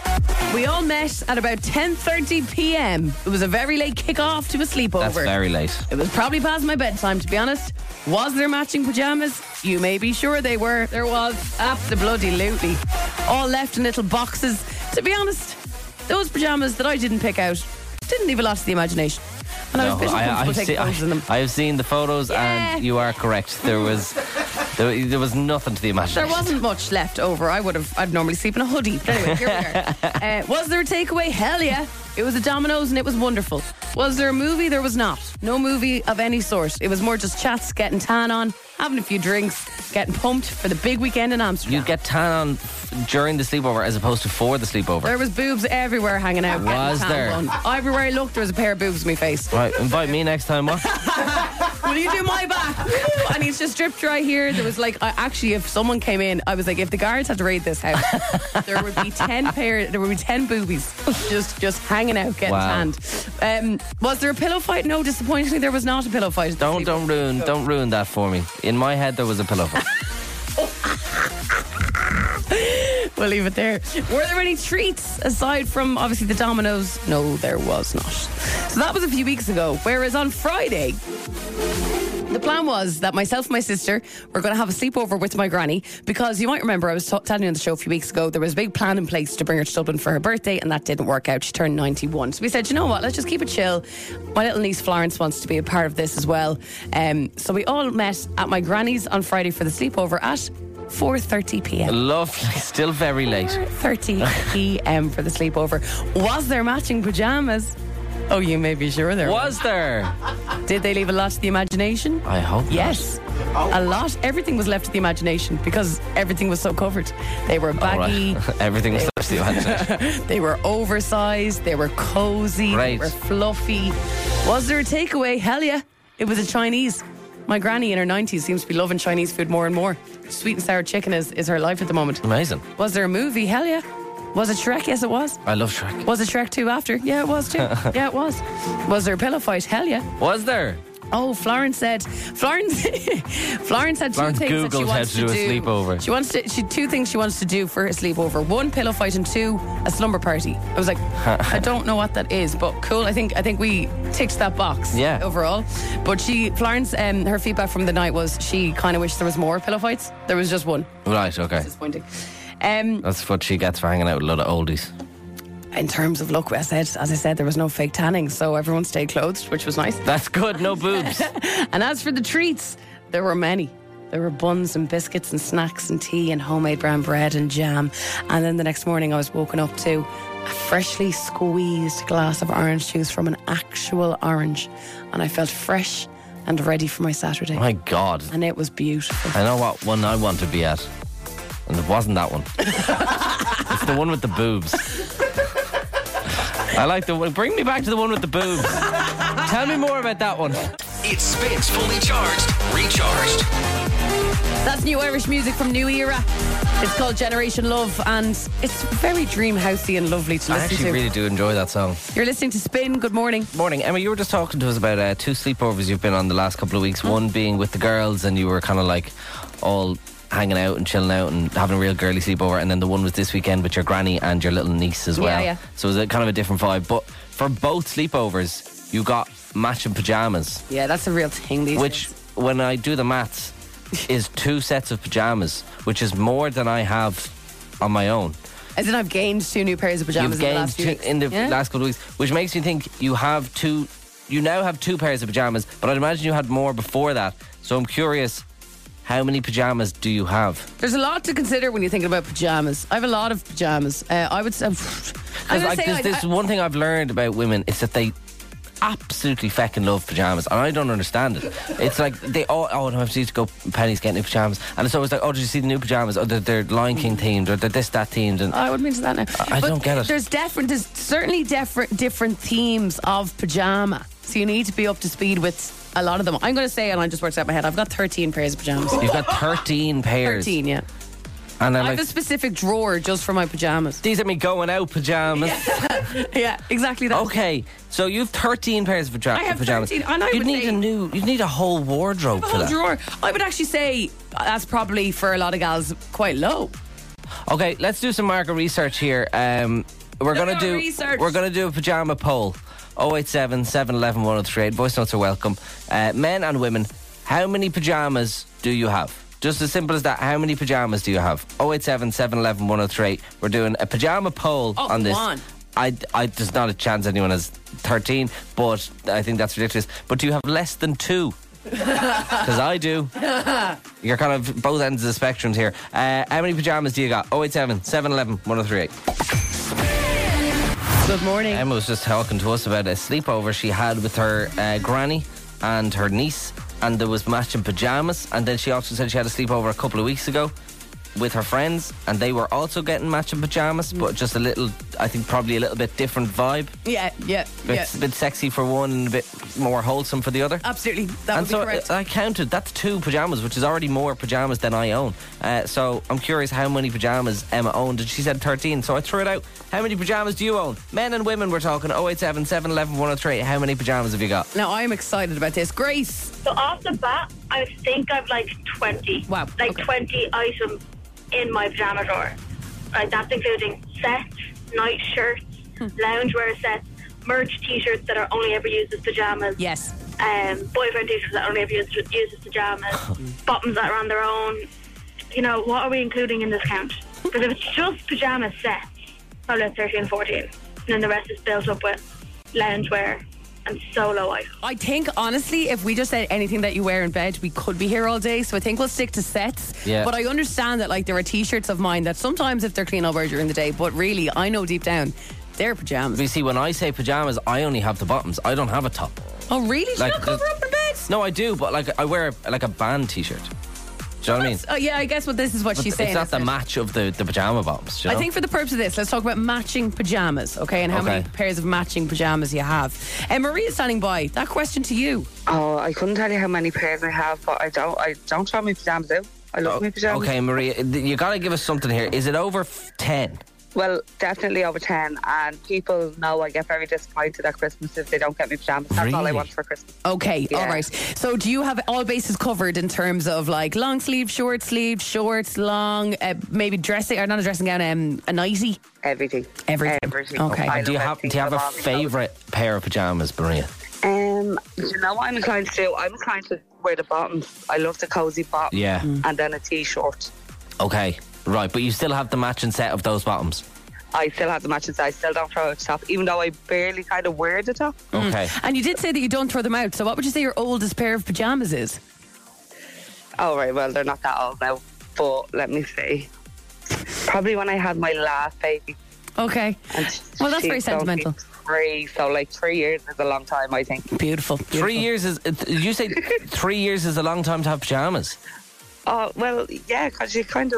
We all met at about ten thirty p.m. It was a very late kick-off to a sleepover. That's very late. It was probably past my bedtime, to be honest. Was there matching pyjamas? You may be sure they were. There was. Abso-bloody-lutely. All left in little boxes. To be honest, those pyjamas that I didn't pick out didn't leave a lot to the imagination. And I was a bit I, uncomfortable I've, taking seen, photos in them. I, I've seen the photos, Yeah. and you are correct. There was there, there was nothing to the imagination. There wasn't much left over. I would have. I'd normally sleep in a hoodie. But anyway, here we are. Uh, was there a takeaway? Hell yeah! It was a Domino's and it was wonderful. Was there a movie? There was not. No movie of any sort. It was more just chats, getting tan on, having a few drinks, getting pumped for the big weekend in Amsterdam. You get tan on f- during the sleepover as opposed to for the sleepover. There was boobs everywhere hanging out. getting Was tan there? on. Everywhere I looked, there was a pair of boobs in my face. Right, invite me next time. What? Will you do my back? I need to strip dry here. There was like, I, actually, if someone came in, I was like, if the guards had to raid this house, there would be ten pair, there would be ten boobies just just hanging out, getting Wow. tanned. Um, was there a pillow fight? No, disappointingly, there was not a pillow fight. at the Don't sleepover. don't ruin don't ruin that for me. In my head, there was a pillow fight. We'll leave it there. Were there any treats aside from obviously the Domino's? No, there was not. So that was a few weeks ago. Whereas on Friday, the plan was that myself and my sister were going to have a sleepover with my granny because you might remember I was t- telling you on the show a few weeks ago there was a big plan in place to bring her to Dublin for her birthday, and that didn't work out. She turned ninety-one. So we said, you know what, let's just keep it chill. My little niece Florence wants to be a part of this as well. Um, so we all met at my granny's on Friday for the sleepover at four thirty p.m. Lovely, still very late. thirty p.m. for the sleepover. Was there matching pyjamas? Oh, you may be sure there Was there? Did they leave a lot to the imagination? I hope. Yes. A lot. Everything was left to the imagination because everything was so covered. They were All baggy. right. Everything was left to the imagination. They were oversized. They were cozy. Right. They were fluffy. Was there a takeaway? Hell yeah. It was a Chinese. My granny in her nineties seems to be loving Chinese food more and more. Sweet and sour chicken is, is her life at the moment. Amazing. Was there a movie? Hell yeah. Was it Shrek? Yes, it was. I love Shrek. Was it Shrek two after? Yeah, it was too. Yeah, it was. Was there a pillow fight? Hell yeah. Was there? Oh, Florence said. Florence. Florence had two Florence things that she Googled how wants to do a sleepover. She wants to. She two things she wants to do for a sleepover: one, pillow fight, and two, a slumber party. I was like, I don't know what that is, but cool. I think I think we ticked that box. Yeah. Overall, but she Florence. Um, her feedback from the night was she kind of wished there was more pillow fights. There was just one. Right, okay. Disappointing. Um, That's what she gets for hanging out with a lot of oldies. in terms of look, as I said, as I said, there was no fake tanning, so everyone stayed clothed, which was nice. That's good, no boobs. And as for the treats, there were many. There were buns and biscuits and snacks and tea and homemade brown bread and jam. And then the next morning I was woken up to a freshly squeezed glass of orange juice from an actual orange. And I felt fresh and ready for my Saturday. My God. And it was beautiful. I know what one I want to be at. And it wasn't that one. It's the one with the boobs. I like the one. Bring me back to the one with the boobs. Tell me more about that one. It spins fully charged, recharged. That's new Irish music from New Era. It's called Generation Love, and it's very dream housey and lovely to I listen actually to. really do enjoy that song. You're listening to Spin. Good morning. Morning. Emma, you were just talking to us about uh, two sleepovers you've been on the last couple of weeks. Mm. One being with the girls, and you were kind of like all hanging out and chilling out and having a real girly sleepover, and then the one was this weekend with your granny and your little niece as well. Yeah, yeah. So it was a kind of a different vibe. But for both sleepovers, you got matching pyjamas. Yeah, that's a real thing these Which, days. when I do the maths, is two sets of pyjamas, which is more than I have on my own. As in, I've gained two new pairs of pajamas You've gained in the last few two weeks. in the Yeah? last couple of weeks, which makes me think you have two. You now have two pairs of pajamas, but I'd imagine you had more before that. So I'm curious, how many pajamas do you have? There's a lot to consider when you're thinking about pajamas. I have a lot of pajamas. Uh, I would say. I'm Because gonna like, say there's I- this I- one thing I've learned about women is that they absolutely feckin' love pajamas, and I don't understand it. It's like they all, oh no, I have to go Penny's getting new pajamas, and it's always like, oh, did you see the new pajamas? Oh, they're, they're Lion King themed, or they're this that themed, and I wouldn't into that now. I But don't get it. There's different. There's certainly different different themes of pajama, so you need to be up to speed with a lot of them. I'm going to say, and I just worked out my head, I've got thirteen pairs of pajamas. You've got thirteen pairs. thirteen, yeah. And I'm I like, have a specific drawer just for my pajamas. these are me going out pajamas. Yeah, exactly that. Okay, so you've thirteen pairs of paja- I have pajamas. thirteen, and I you'd would need say- a new. You'd need a whole wardrobe A for whole that. drawer. I would actually say that's probably for a lot of gals quite low. Okay, let's do some market research here. Um, we're Look gonna at do. our research. We're gonna do a pajama poll. oh eight seven, seven one one, one oh three eight. Voice notes are welcome. Uh, men and women, how many pajamas do you have? Just as simple as that. How many pajamas do you have? oh eight seven, seven one one, one oh three eight. We're doing a pajama poll Oh, on this. come on. I, I, there's not a chance anyone has thirteen, but I think that's ridiculous. But do you have less than two? Because I do. You're kind of both ends of the spectrums here. Uh, how many pajamas do you got? oh eight seven, seven one one, one oh three eight. Good morning. Emma was just talking to us about a sleepover she had with her uh, granny and her niece, and there was matching pajamas. And then she also said she had a sleepover a couple of weeks ago with her friends, and they were also getting matching pajamas, but just a little, I think probably a little bit different vibe. Yeah, yeah, Bit, yeah. a bit sexy for one and a bit more wholesome for the other. Absolutely, that and would so be correct. I I counted, that's two pajamas, which is already more pajamas than I own. Uh, so I'm curious how many pajamas Emma owned, and she said thirteen, so I threw it out. How many pajamas do you own? Men and women, we're talking. oh eight seven, seven one one, one oh three eight. How many pajamas have you got? Now I'm excited about this. Grace. So off the bat, I think I've like twenty. Wow. Like okay. twenty items in my pajama drawer. Right, that's including sets, night shirts, Hmm. loungewear sets, merch t-shirts that are only ever used as pajamas. Yes. Um, boyfriend t-shirts that are only ever used, used as pajamas. Bottoms that are on their own. You know, what are we including in this count? Because if it's just pajama sets, probably like thirteen, fourteen. And then the rest is built up with loungewear and solo items. I think, honestly, if we just said anything that you wear in bed, we could be here all day. So I think we'll stick to sets. Yeah. But I understand that, like, there are T-shirts of mine that sometimes, if they're clean, I'll wear during the day. But really, I know deep down, they're pajamas. You see, when I say pajamas, I only have the bottoms. I don't have a top. Oh, really? Do Like, you not cover the- up in bed? No, I do, but like I wear like a band t-shirt. Do you know what I mean? Oh, yeah, I guess what this is what But she's saying. it's not the isn't it? match of the, the pajama bottoms. Do you I know? think for the purpose of this, let's talk about matching pajamas, okay, and how Okay. many pairs of matching pajamas you have. And Maria's standing by. That question to you. Oh, I couldn't tell you how many pairs I have, but I don't. I don't throw my pajamas out. I love my pajamas. Okay, Maria, you got to give us something here. Is it over f- ten? Well, definitely over ten, and people know I get very disappointed at Christmas if they don't get me pajamas. That's all I Really? want for Christmas. Okay, Yeah. all right. So do you have all bases covered in terms of like long sleeve, short sleeve, shorts, long, uh, maybe dressing, or not a dressing gown, um, a nightie? Everything. Everything. Everything. Okay. I do you love have do everything you have a so long. favourite pair of pajamas, Maria? Um, do you know what I'm inclined to do? I'm inclined to wear the bottoms. I love the cozy bottom. Yeah. Mm. And then a t-shirt. Okay, right, but you still have the matching set of those bottoms. I still have the matching size. I still don't throw out the top, even though I barely kind of wear the top. Okay. And you did say that you don't throw them out. So what would you say your oldest pair of pajamas is? Oh, right. Well, they're not that old now. But let me see. Probably when I had my last baby. Okay. And Well, that's she's very sentimental. only Three, so like three years is a long time, I think. Beautiful. beautiful. Three years is. Did you say three years is a long time to have pajamas? Oh, well, yeah, because you kind of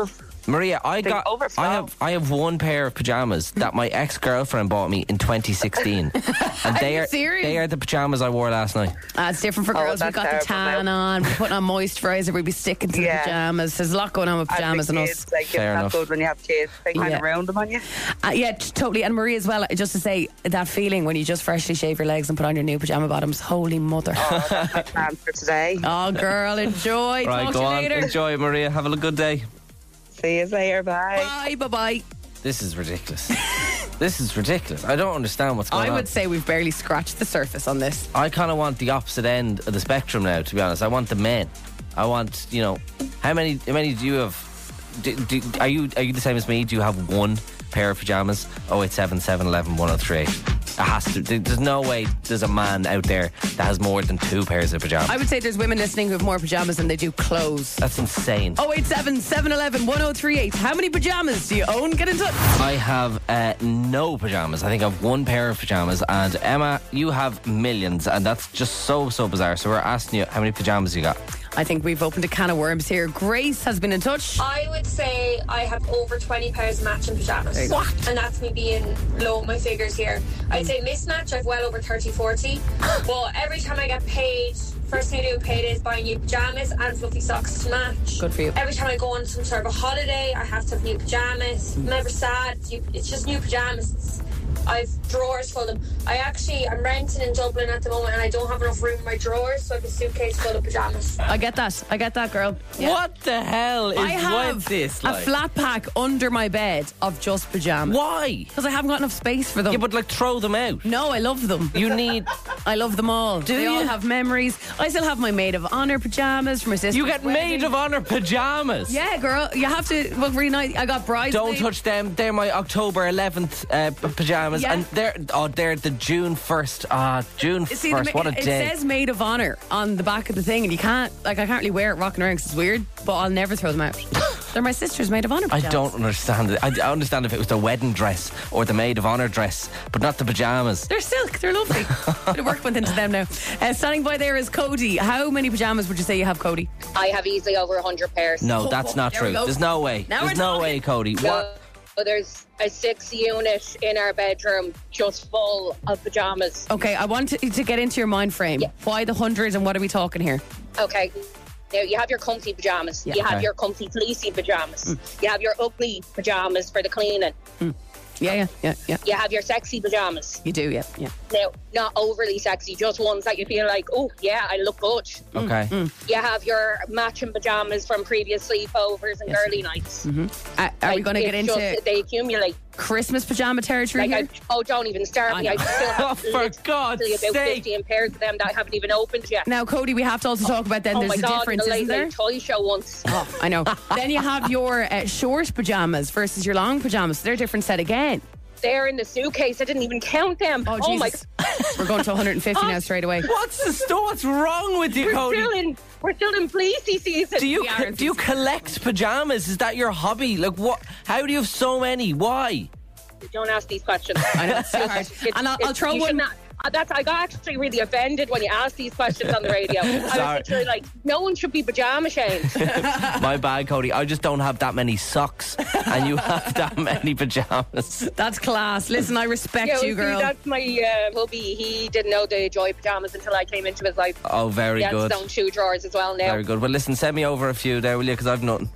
Maria, I They got. overflow. I have. I have one pair of pajamas that my ex-girlfriend bought me in twenty sixteen, and they you are serious? they are the pajamas I wore last night. Uh, it's different for Oh, girls. We've that's got the terrible tan now. on. We're putting on moisturiser. We'd be sticking to Yeah. the pajamas. There's a lot going on with pajamas and and the us. kids, like, Fair it's not enough. good when you have kids. They kind Yeah. of round them on you. Uh, yeah, t- totally. And Marie as well, just to say, that feeling when you just freshly shave your legs and put on your new pajama bottoms. Holy mother. Oh, that's my plan for today. Oh, girl, enjoy. Right, Talk go to you on. later. Enjoy it, Maria. Have a good day. See you later. Bye. Bye, bye-bye. This is ridiculous. This is ridiculous. I don't understand what's going I on. would say we've barely scratched the surface on this. I kind of want the opposite end of the spectrum now, to be honest. I want the men. I want, you know, how many how many do you have? Do, do, are you are you the same as me? Do you have one pair of pajamas? oh eight seven, seven one one, one oh three eight. It has to. There's no way there's a man out there that has more than two pairs of pajamas. I would say there's women listening who have more pajamas than they do clothes. That's insane. oh eight seven, seven one one, one oh three eight. How many pajamas do you own? Get in touch. I have uh, no pajamas. I think I have one pair of pajamas. And Emma, you have millions. And that's just so, so bizarre. So we're asking you how many pajamas you got. I think we've opened a can of worms here. Grace has been in touch. I would say I have over twenty pairs of matching pajamas. What? And that's me being low on my figures here. I'd say mismatch, I've well over thirty, forty. But every time I get paid, first thing I do with payday is buy new pajamas and fluffy socks to match. Good for you. Every time I go on some sort of a holiday, I have to have new pajamas. I'm never sad. It's, new, it's just new pajamas. It's, I've drawers full of them. I actually, I'm renting in Dublin at the moment and I don't have enough room in my drawers, so I have a suitcase full of pajamas. I get that. I get that, girl. Yeah. What the hell is I have with this? a Like? flat pack under my bed of just pajamas. Why? Because I haven't got enough space for them. Yeah, but like throw them out. No, I love them. You need. I love them all. Do they you? all have memories. I still have my maid of honor pajamas for my sister. You get maid of honor pajamas. Yeah, girl. You have to look really nice. I got bridesmaids. Don't touch them. They're my October eleventh uh, p- pajamas, Yeah. and they're oh, they're the June first. Ah, June See, first. the, What a it day! says maid of honor on the back of the thing, and you can't, like, I can't really wear it rocking around because it's weird, but I'll never throw them out. They're my sister's maid of honor I pajamas. don't understand it. I, I understand if it was the wedding dress or the maid of honor dress, but not the pajamas. They're silk. They're lovely. Bit of work went into them now. Uh, standing by there is Cody. How many pajamas would you say you have, Cody? I have easily over one hundred pairs. No, that's not There we true. go. There's no way. Now There's we're no talking. way, Cody. So, What? so there's a six unit in our bedroom just full of pajamas. Okay, I want to, to get into your mind frame. Yeah. Why the hundred and what are we talking here? Okay. Now you have your comfy pajamas. Yeah. You have Okay. your comfy fleecy pajamas. You have your ugly pajamas for the cleaning. Yeah, yeah, yeah, yeah. You have your sexy pajamas. You do, yeah, yeah. Now, not overly sexy, just ones that you feel like, oh yeah, I look good. Okay. Mm. You have your matching pajamas from previous sleepovers and Yes. girly nights. Uh, are we Like, going to get it's into just- they accumulate. Christmas pajama territory Like, here? I, oh, don't even start I me. I know. still have Oh, for God's literally about sake. fifteen pairs of them that I haven't even opened yet. Now, Cody, we have to also talk about then oh there's my a God, difference, the late isn't there? night toy show once. Oh, I know. Then you have your uh, short pajamas versus your long pajamas. They're a different set again. They're in the suitcase. I didn't even count them. Oh, Oh, my Jesus. We're going to one hundred fifty now straight away. What's the sto- What's wrong with you, We're Cody? still in. We're still in fleecy season. Do you We are in do you collect pajamas? Is that your hobby? Like what? How do you have so many? Why? Don't ask these questions. I know, it's too hard. It's- And I'll, I'll it's- throw you one. should not- uh, That's I got actually really offended when you asked these questions on the radio. I was Sorry. literally like, no one should be pajama shamed. My bad, Cody. I just don't have that many socks, and you have that many pajamas. That's class. Listen, I respect Yeah, well, you, girl. See, that's my uh, hubby. He didn't know the joy of pajamas until I came into his life. Oh, very He has good. his own shoe drawers as well now. Very good. Well, listen, send me over a few there, will you? Because I've nothing.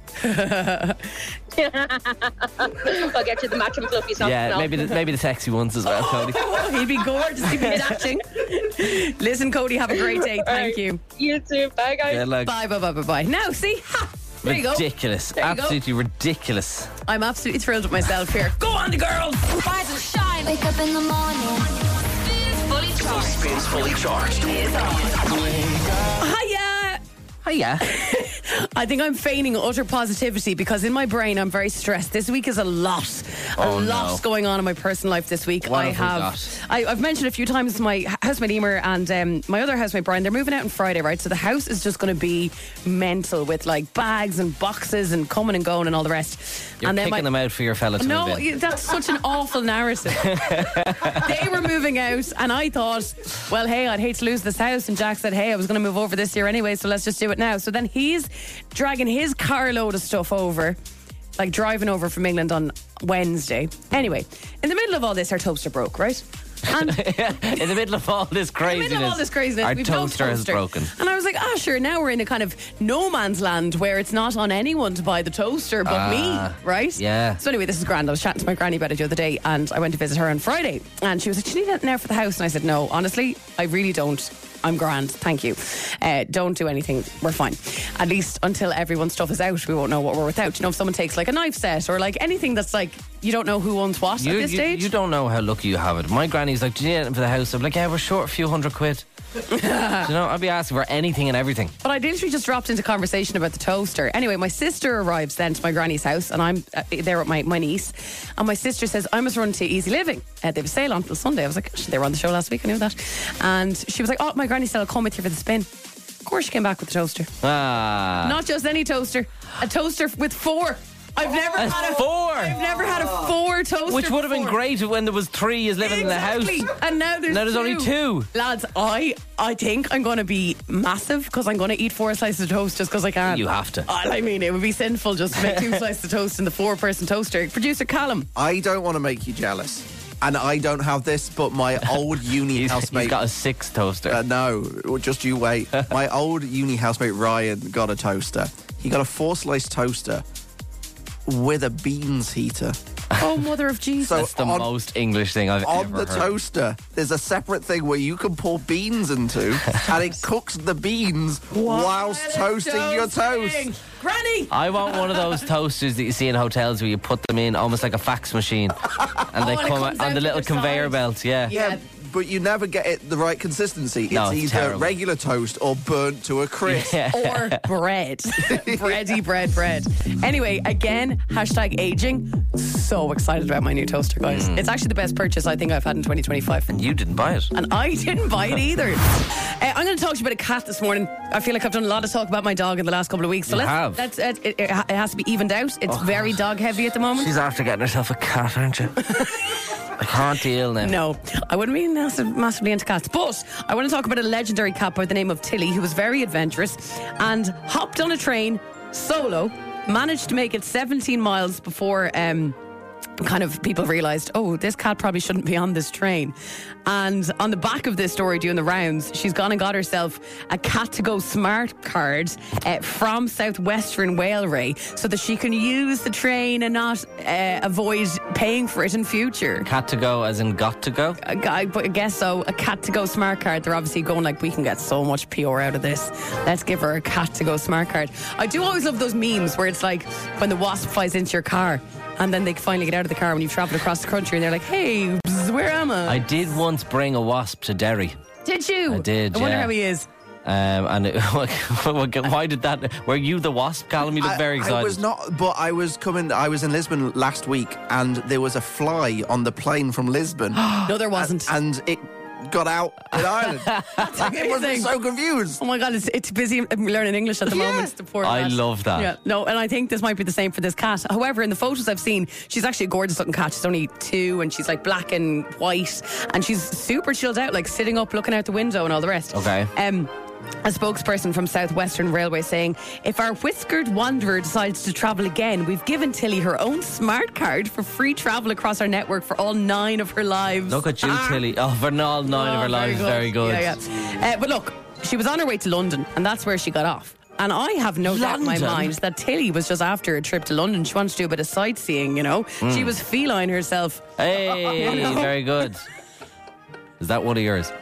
I'll get you the matching fluffy socks. Yeah, now. maybe the, maybe the sexy ones as well, Cody. Oh, he'd be gorgeous. He'd be dashing. Listen, Cody, have a great day. Thank Alright. you. You too. Bye, guys. Yeah, like, Bye, bye, bye, bye, bye. Now, see? Ha! There you go. ridiculous. There you go. Absolutely ridiculous. I'm absolutely thrilled with myself here. Go on, the girls! Rise and shine. Wake up in the morning. Fully charged. Spins Fully Charged. Hiya! Hiya. I think I'm feigning utter positivity because in my brain I'm very stressed. This week is a lot. Oh, a lot no. going on in my personal life this week. What I have we have got? I, I've mentioned a few times my housemate Emer and um, my other housemate Brian, they're moving out on Friday, right? So the house is just going to be mental with like bags and boxes and coming and going and all the rest. You're and kicking my, them out for your fella to No, move in. you- that's such an awful narrative. They were moving out, and I thought, well, hey, I'd hate to lose this house. And Jack said, hey, I was going to move over this year anyway, so let's just do it now. So then he's dragging his carload of stuff over. like driving over from England on Wednesday. Anyway, in the middle of all this, our toaster broke, right? And in the middle of all this craziness, in the middle of all this craziness, our we've no toaster has toaster. broken. And I was like, ah, sure, now we're in a kind of no man's land where it's not on anyone to buy the toaster but Ah, me, right? yeah. So anyway, this is grand. I was chatting to my granny about it the other day, and I went to visit her on Friday, and she was like, do you need it now for the house? And I said, no, honestly, I really don't. I'm grand, thank you. Uh, don't do anything, we're fine. At least until everyone's stuff is out, we won't know what we're without. You know, if someone takes like a knife set or like anything that's like, you don't know who owns what You, at this you, stage. you don't know how lucky you have it. My granny's like, do you need anything for the house? I'm like, yeah, we're short a few hundred quid. You know, I'd be asking for anything and everything. But I literally just dropped into conversation about the toaster. Anyway, my sister arrives then to my granny's house, and I'm uh, there with my, my niece. And my sister says, I must run to Easy Living. Uh, they have a sale on till Sunday. I was like, they were on the show last week, I knew that. And she was like, oh, my granny said I'll come with you for the spin. Of course she came back with the toaster. Ah. Not just any toaster, a toaster with four. I've never A had a four. I've never had a four toaster. Which would have been before. great when there was three is living Exactly. in the house. And now there's Now there's two. only two. Lads, I I think I'm going to be massive because I'm going to eat four slices of toast just because I can. You have to. I mean, it would be sinful just to make two slices of toast in the four-person toaster. Producer Callum. I don't want to make you jealous. And I don't have this, but my old uni He's, housemate... he's got a six toaster. Uh, no, just you wait. My old uni housemate Ryan got a toaster. He got a four-slice toaster with a beans heater. Oh, mother of Jesus. So That's the on- most English thing I've On ever the heard. toaster, there's a separate thing where you can pour beans into, and it cooks the beans whilst toasting your toast. Granny! I want one of those toasters that you see in hotels where you put them in almost like a fax machine, and they Oh, and it come comes on out the the little other conveyor side. belt. Yeah. Yeah, but you never get it the right consistency. It's, No, it's either terrible. regular toast or burnt to a crisp. Yeah. Or bread. Bready bread, bread. Anyway, again, hashtag aging. So excited about my new toaster, guys. Mm. It's actually the best purchase I think I've had in twenty twenty-five. And you didn't buy it. And I didn't buy it either. uh, I'm going to talk to you about a cat this morning. I feel like I've done a lot of talk about my dog in the last couple of weeks. So You let's, have. let's uh, it, it ha- it has to be evened out. It's very dog heavy at the moment. She's after getting herself a cat, aren't you? I can't deal now. No, I wouldn't be massive, massively into cats. But I want to talk about a legendary cat by the name of Tilly, who was very adventurous and hopped on a train solo, managed to make it seventeen miles before um, kind of people realised, oh, this cat probably shouldn't be on this train. And on the back of this story doing the rounds, she's gone and got herself a Cat to Go smart card uh, from Southwestern Railway so that she can use the train and not uh, avoid paying for it in future. Cat to go as in got to go? I, I I guess so. A Cat to Go smart card. They're obviously going like, we can get so much P R out of this. Let's give her a Cat to Go smart card. I do always love those memes where it's like when the wasp flies into your car and then they finally get out of the car when you've travelled across the country and they're like, hey, bzz, where am I? I did once bring a wasp to Derry. Did you? I did, I wonder yeah. how he is. Um, and it, why did that? Were you the wasp, Callum? You look I- very excited. I was not, but I was coming. I was in Lisbon last week, and there was a fly on the plane from Lisbon. No, there wasn't. And, and it got out in Ireland. It was amazing. so confused. Oh my God, it's, it's busy learning English at the Yeah. moment. The poor I cat. love that. Yeah, no, and I think this might be the same for this cat. However, in the photos I've seen, she's actually a gorgeous looking cat. She's only two and she's like black and white and she's super chilled out, like sitting up, looking out the window and all the rest. Okay. Um, a spokesperson from Southwestern Railway saying, if our whiskered wanderer decides to travel again, we've given Tilly her own smart card for free travel across our network for all nine of her lives. Look at you, Ah. Tilly. Oh, for all nine of Oh, her lives. Very good. Yeah, yeah. Uh, but look, she was on her way to London, and that's where she got off. And I have no doubt in my London? mind that Tilly was just after a trip to London. She wanted to do a bit of sightseeing, you know. Mm. She was feline herself. Hey, You know? very good. Is that one of yours?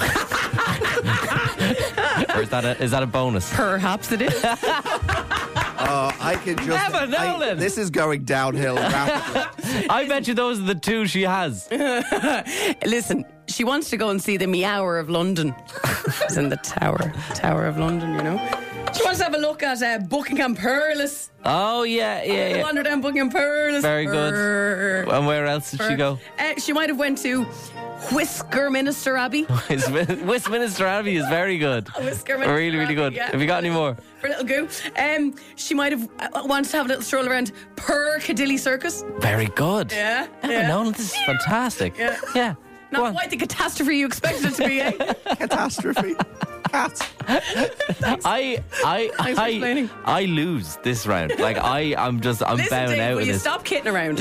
Or is that a, is that a bonus? Perhaps it is. Oh, I can just. Never I- Nolan. this is going downhill rapidly. I bet you those are the two she has. Listen, she wants to go and see the Meower of London. It's in the Tower, Tower of London, you know. She wants to have a look at uh, Buckingham Palace. Oh, yeah, yeah, yeah. Wander down Buckingham Palace. Very good. Brr. And where else did she go? Uh, she might have went to Westminster Abbey. Westminster Abbey is very good. Westminster Really, really good. Abbey, yeah. Have you got any more? For a little goo. Um, she might have uh, wanted to have a little stroll around Piccadilly Circus. Very good. Yeah. Never yeah. known. This is fantastic. Yeah. Yeah. Not on. quite the catastrophe you expected it to be, eh? Catastrophe. Cats. I I Thanks for I, explaining. I lose this round. Like I, I'm just I'm Listen, bowing Dave, out will with you this. stop kidding around?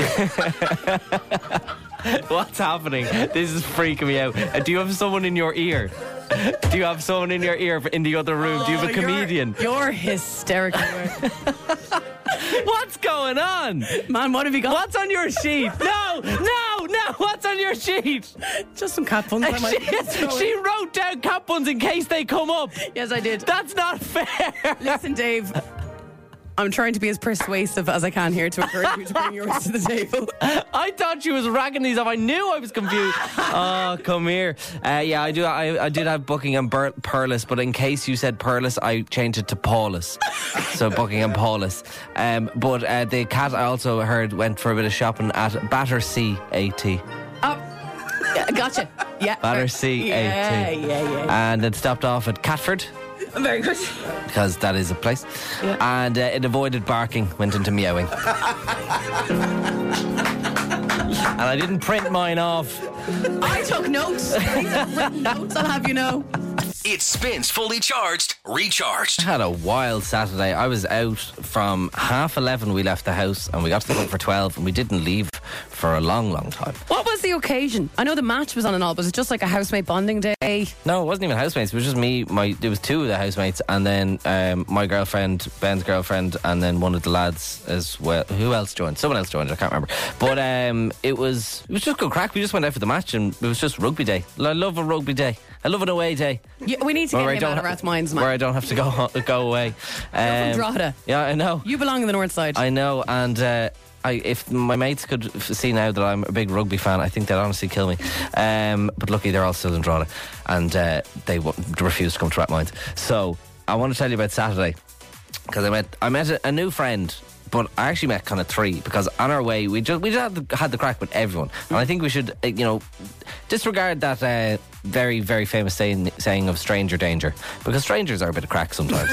What's happening? This is freaking me out. Uh, do you have someone in your ear? Do you have someone in your ear in the other room? Do you have a Oh, you're- comedian? You're, hysterical. What's going on? Man, what have you got? What's on your sheet? No, no, no. What's on your sheet? Just some cat puns. I might she, she wrote down cat puns in case they come up. Yes, I did. That's not fair. Listen, Dave. I'm trying to be as persuasive as I can here to encourage you to bring yours to the table. I thought she was ragging these off. I knew I was confused. Oh, come here. Uh, yeah, I do. I, I did have Buckingham Bur- Perlis, but in case you said Perlis, I changed it to Paulus. So Buckingham Paulus. Um, but uh, the cat I also heard went for a bit of shopping at Battersea A T. Oh, yeah, gotcha. Yeah. Battersea yeah, A T. Yeah, yeah, yeah. And then stopped off at Catford. Very good. Because that is a place. Yeah. And uh, it avoided barking, went into meowing. And I didn't print mine off. I took notes. These are written notes, I'll have you know. It spins fully charged, recharged. I had a wild Saturday. I was out from half eleven. We left the house and we got to the club for twelve, and we didn't leave for a long, long time. What was the occasion? I know the match was on and all, but was it just like a housemate bonding day? No, it wasn't even housemates. It was just me. My there was two of the housemates, and then um, my girlfriend, Ben's girlfriend, and then one of the lads as well. Who else joined? Someone else joined. I can't remember. But um, it was it was just good crack. We just went out for the match, and it was just rugby day. I love a rugby day. I love an away day. Yeah, we need to Where get I him don't out of ha- Rathmines, Where I man. don't have to go go away. You're Um, from Drogheda. Yeah, I know. You belong in the north side. I know, and uh, I, if my mates could f- see now that I'm a big rugby fan, I think they'd honestly kill me. Um, but luckily, they're all still in Drogheda, and uh, they w- refuse to come to Rathmines. So I want to tell you about Saturday, because I met I met a, a new friend. But I actually met kind of three, because on our way we just we just had the, had the crack with everyone, and I think we should uh, you know disregard that uh, very very famous saying saying of stranger danger, because strangers are a bit of crack sometimes.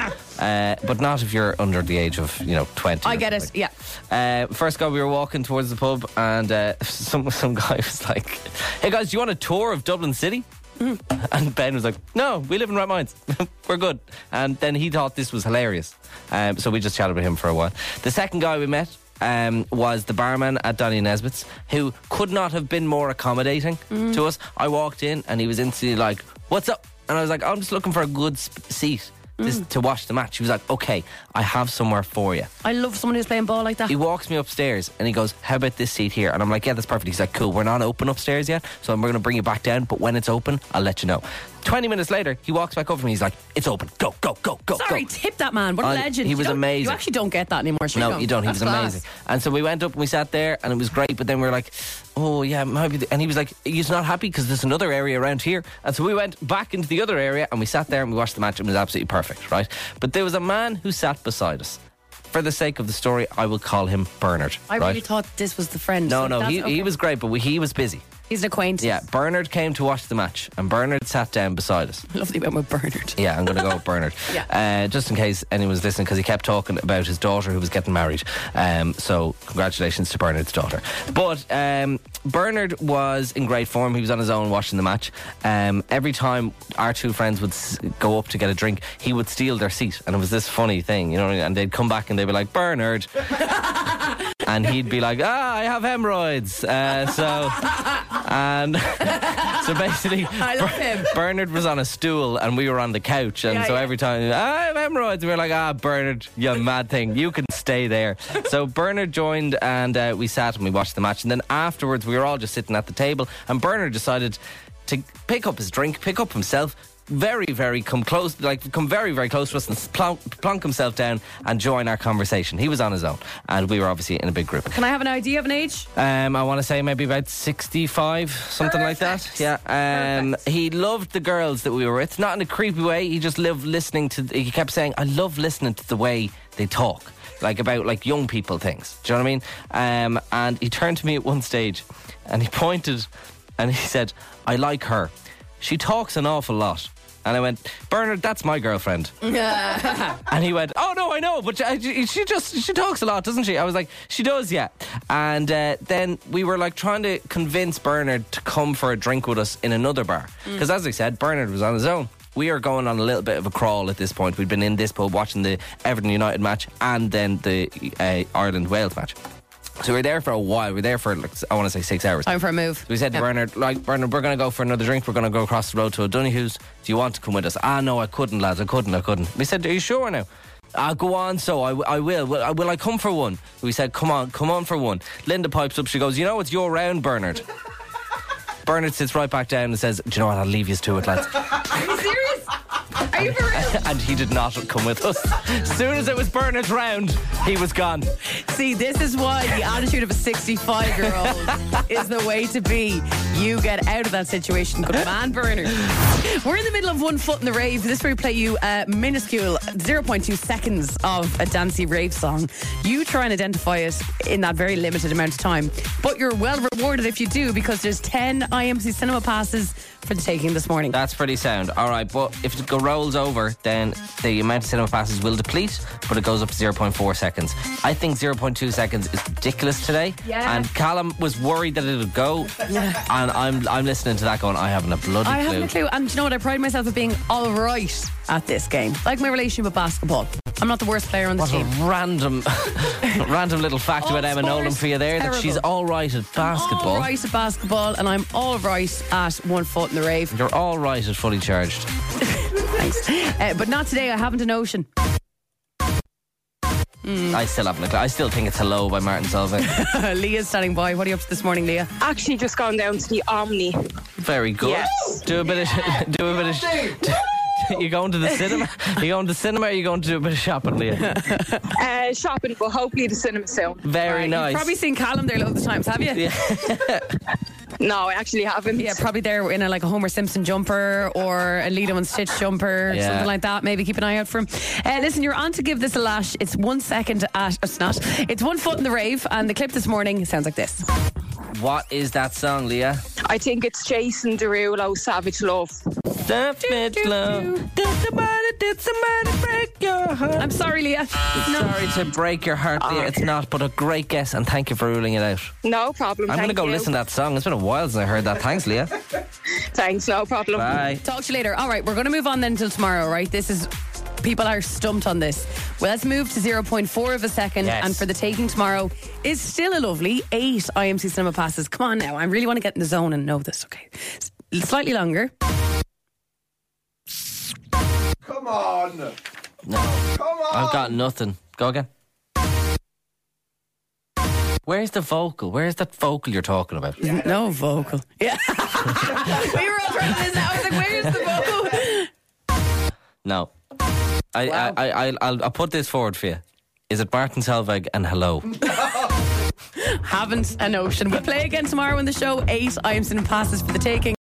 Uh, but not if you're under the age of, you know, twenty. I get it, yeah. Uh, first guy, we were walking towards the pub, and uh, some some guy was like, "Hey guys, do you want a tour of Dublin City?" Mm. And Ben was like, "No, we live in Rathmines. We're good." And then he thought this was hilarious, um, so we just chatted with him for a while. The second guy we met um, was the barman at Donny Nesbitt's, who could not have been more accommodating Mm. to us. I walked in, and he was instantly like, "What's up?" And I was like, "I'm just looking for a good sp- seat." This, Mm. to watch the match. He was like, "Okay, I have somewhere for you." I love someone who's playing ball like that. He walks me upstairs and he goes, "How about this seat here?" And I'm like, "Yeah, that's perfect." He's like, "Cool, we're not open upstairs yet, so we're going to bring you back down, but when it's open, I'll let you know." twenty minutes later, he walks back over to me. He's like, "It's open. Go, go, go, go, Sorry, go." tip that man. What a Uh, legend. he You was don't- amazing. You actually don't get that anymore, No, Shingo. you don't. He That's was class. amazing. And so we went up and we sat there and it was great, but then we were like, "Oh, yeah, maybe." The, and he was like, "He's not happy because there's another area around here." And so we went back into the other area and we sat there and we watched the match and it was absolutely perfect, right? But there was a man who sat beside us. For the sake of the story, I will call him Bernard. I right? really thought this was the friend. No, so no, that's he, okay. he was great, but we, he was busy. He's an acquaintance. Yeah, Bernard came to watch the match, and Bernard sat down beside us. I love that you went with Bernard. Yeah, I'm going to go with Bernard. Yeah. Uh, just in case anyone's listening, because he kept talking about his daughter who was getting married. Um, so, congratulations to Bernard's daughter. But um, Bernard was in great form. He was on his own watching the match. Um, every time our two friends would s- go up to get a drink, he would steal their seat. And it was this funny thing, you know, and they'd come back and they'd be like, "Bernard." And he'd be like, "Ah, I have hemorrhoids." Uh, so, and so basically, I love him. Bernard was on a stool and we were on the couch, and Yeah, so yeah. every time, "I have hemorrhoids," we were like, "Ah, Bernard, you mad thing, you can stay there." So Bernard joined, and uh, we sat and we watched the match, and then afterwards we were all just sitting at the table, and Bernard decided to pick up his drink, pick up himself. Very, very come close, like come very, very close to us and plonk, plonk himself down and join our conversation. He was on his own, and we were obviously in a big group. Can I have an idea of an age? Um, I want to say maybe about sixty-five, something like that. Yeah. Um, he loved the girls that we were with, not in a creepy way. He just loved listening to. He kept saying, "I love listening to the way they talk, like about like young people things." Do you know what I mean? Um, and he turned to me at one stage, and he pointed, and he said, "I like her. She talks an awful lot." And I went, "Bernard, that's my girlfriend." And he went, "Oh no, I I know, but she, she just she talks a lot, doesn't she? I was like, she does, yeah. And uh, then we were like trying to convince Bernard to come for a drink with us in another bar because, mm. as I said, Bernard was on his own. We are going on a little bit of a crawl at this point. We'd been in this pub watching the Everton United match and then the uh, Ireland Wales match. So we were there for a while. We were there for, like, I want to say, six hours. Time for a move. We said to yep. Bernard, like, Bernard, we're going to go for another drink. We're going to go across the road to O'Donoghue's. Do you want to come with us? Ah, no, I couldn't, lads. I couldn't, I couldn't. We said, are you sure now? Ah, go on, so I, I will. will. Will I come for one? We said, come on, come on for one. Linda pipes up. She goes, you know, it's your round, Bernard. Bernard sits right back down and says, do you know what? I'll leave you to it, lads. Are you serious? Are you for real? And he did not come with us. As soon as it was Bernard's round, he was gone. See, this is why the attitude of a sixty-five-year-old is the way to be. You get out of that situation. Good man, Bernard. We're in the middle of One Foot in the Rave. This is where we play you a minuscule zero point two seconds of a dancey rave song. You try and identify it in that very limited amount of time. But you're well rewarded if you do, because there's ten I M C cinema passes for the taking this morning. That's pretty sound. All right, but if it go rolls over, then the amount of cinema passes will deplete, but it goes up to zero point four seconds. I think zero point two seconds is ridiculous today. Yeah. And Callum was worried that it would go. Yeah. And I'm I'm listening to that going, I haven't a bloody I clue. haven't a clue. And do you know what? I pride myself at being all right at this game. Like my relationship with basketball. I'm not the worst player on the what team. What a random, random little fact all about Emma sport Nolan for you there, terrible. that she's all right at basketball. I'm all right at basketball, and I'm all right at One Foot in the Rave. You're all right at Fully Charged. Thanks. Uh, but not today. I haven't a notion. Mm. I still haven't a clue. I still think it's Hello by Martin Solveig. Leah's standing by. What are you up to this morning, Leah? Actually, just gone down to the Omni. Very good. Yes. Do a bit of. Do a bit of. You going to the cinema? You going to the cinema? Or are you going to do a bit of shopping, Leah? Uh, shopping, but hopefully the cinema soon. Very right. nice. You've probably seen Callum there loads of times, have you? Yeah. No, I actually haven't. Yeah, probably there in a, like a Homer Simpson jumper or a Lilo and Stitch jumper, yeah. something like that. Maybe keep an eye out for him. Uh, listen, you're on to give this a lash. It's one second at. It's not. It's One Foot in the Rave, and the clip this morning sounds like this. What is that song, Leah? I think it's Jason Derulo, Savage Love. Savage Love. Did somebody, did somebody break your heart? I'm sorry, Leah. No. Sorry to break your heart, Leah. It's not, but a great guess, and thank you for ruling it out. No problem. I'm going to go you. listen to that song. It's been a while since I heard that. Thanks, Leah. Thanks, no problem. Bye. Talk to you later. All right, we're going to move on then until tomorrow, right? This is... People are stumped on this. Well, let's move to zero point four of a second. Yes. And for the taking tomorrow is still a lovely eight I M C cinema passes. Come on now. I really want to get in the zone and know this. Okay. Slightly longer. Come on. No. Come on. I've got nothing. Go again. Where's the vocal? Where's that vocal you're talking about? Yeah. No vocal. Yeah. We were all trying to listen. I was like, where's the vocal? No. I, Wow. I, I, I'll, I'll put this forward for you. Is it Martin Solveig and Hello? Haven't a notion. We'll play again tomorrow in the show. Eight I M C passes for the taking.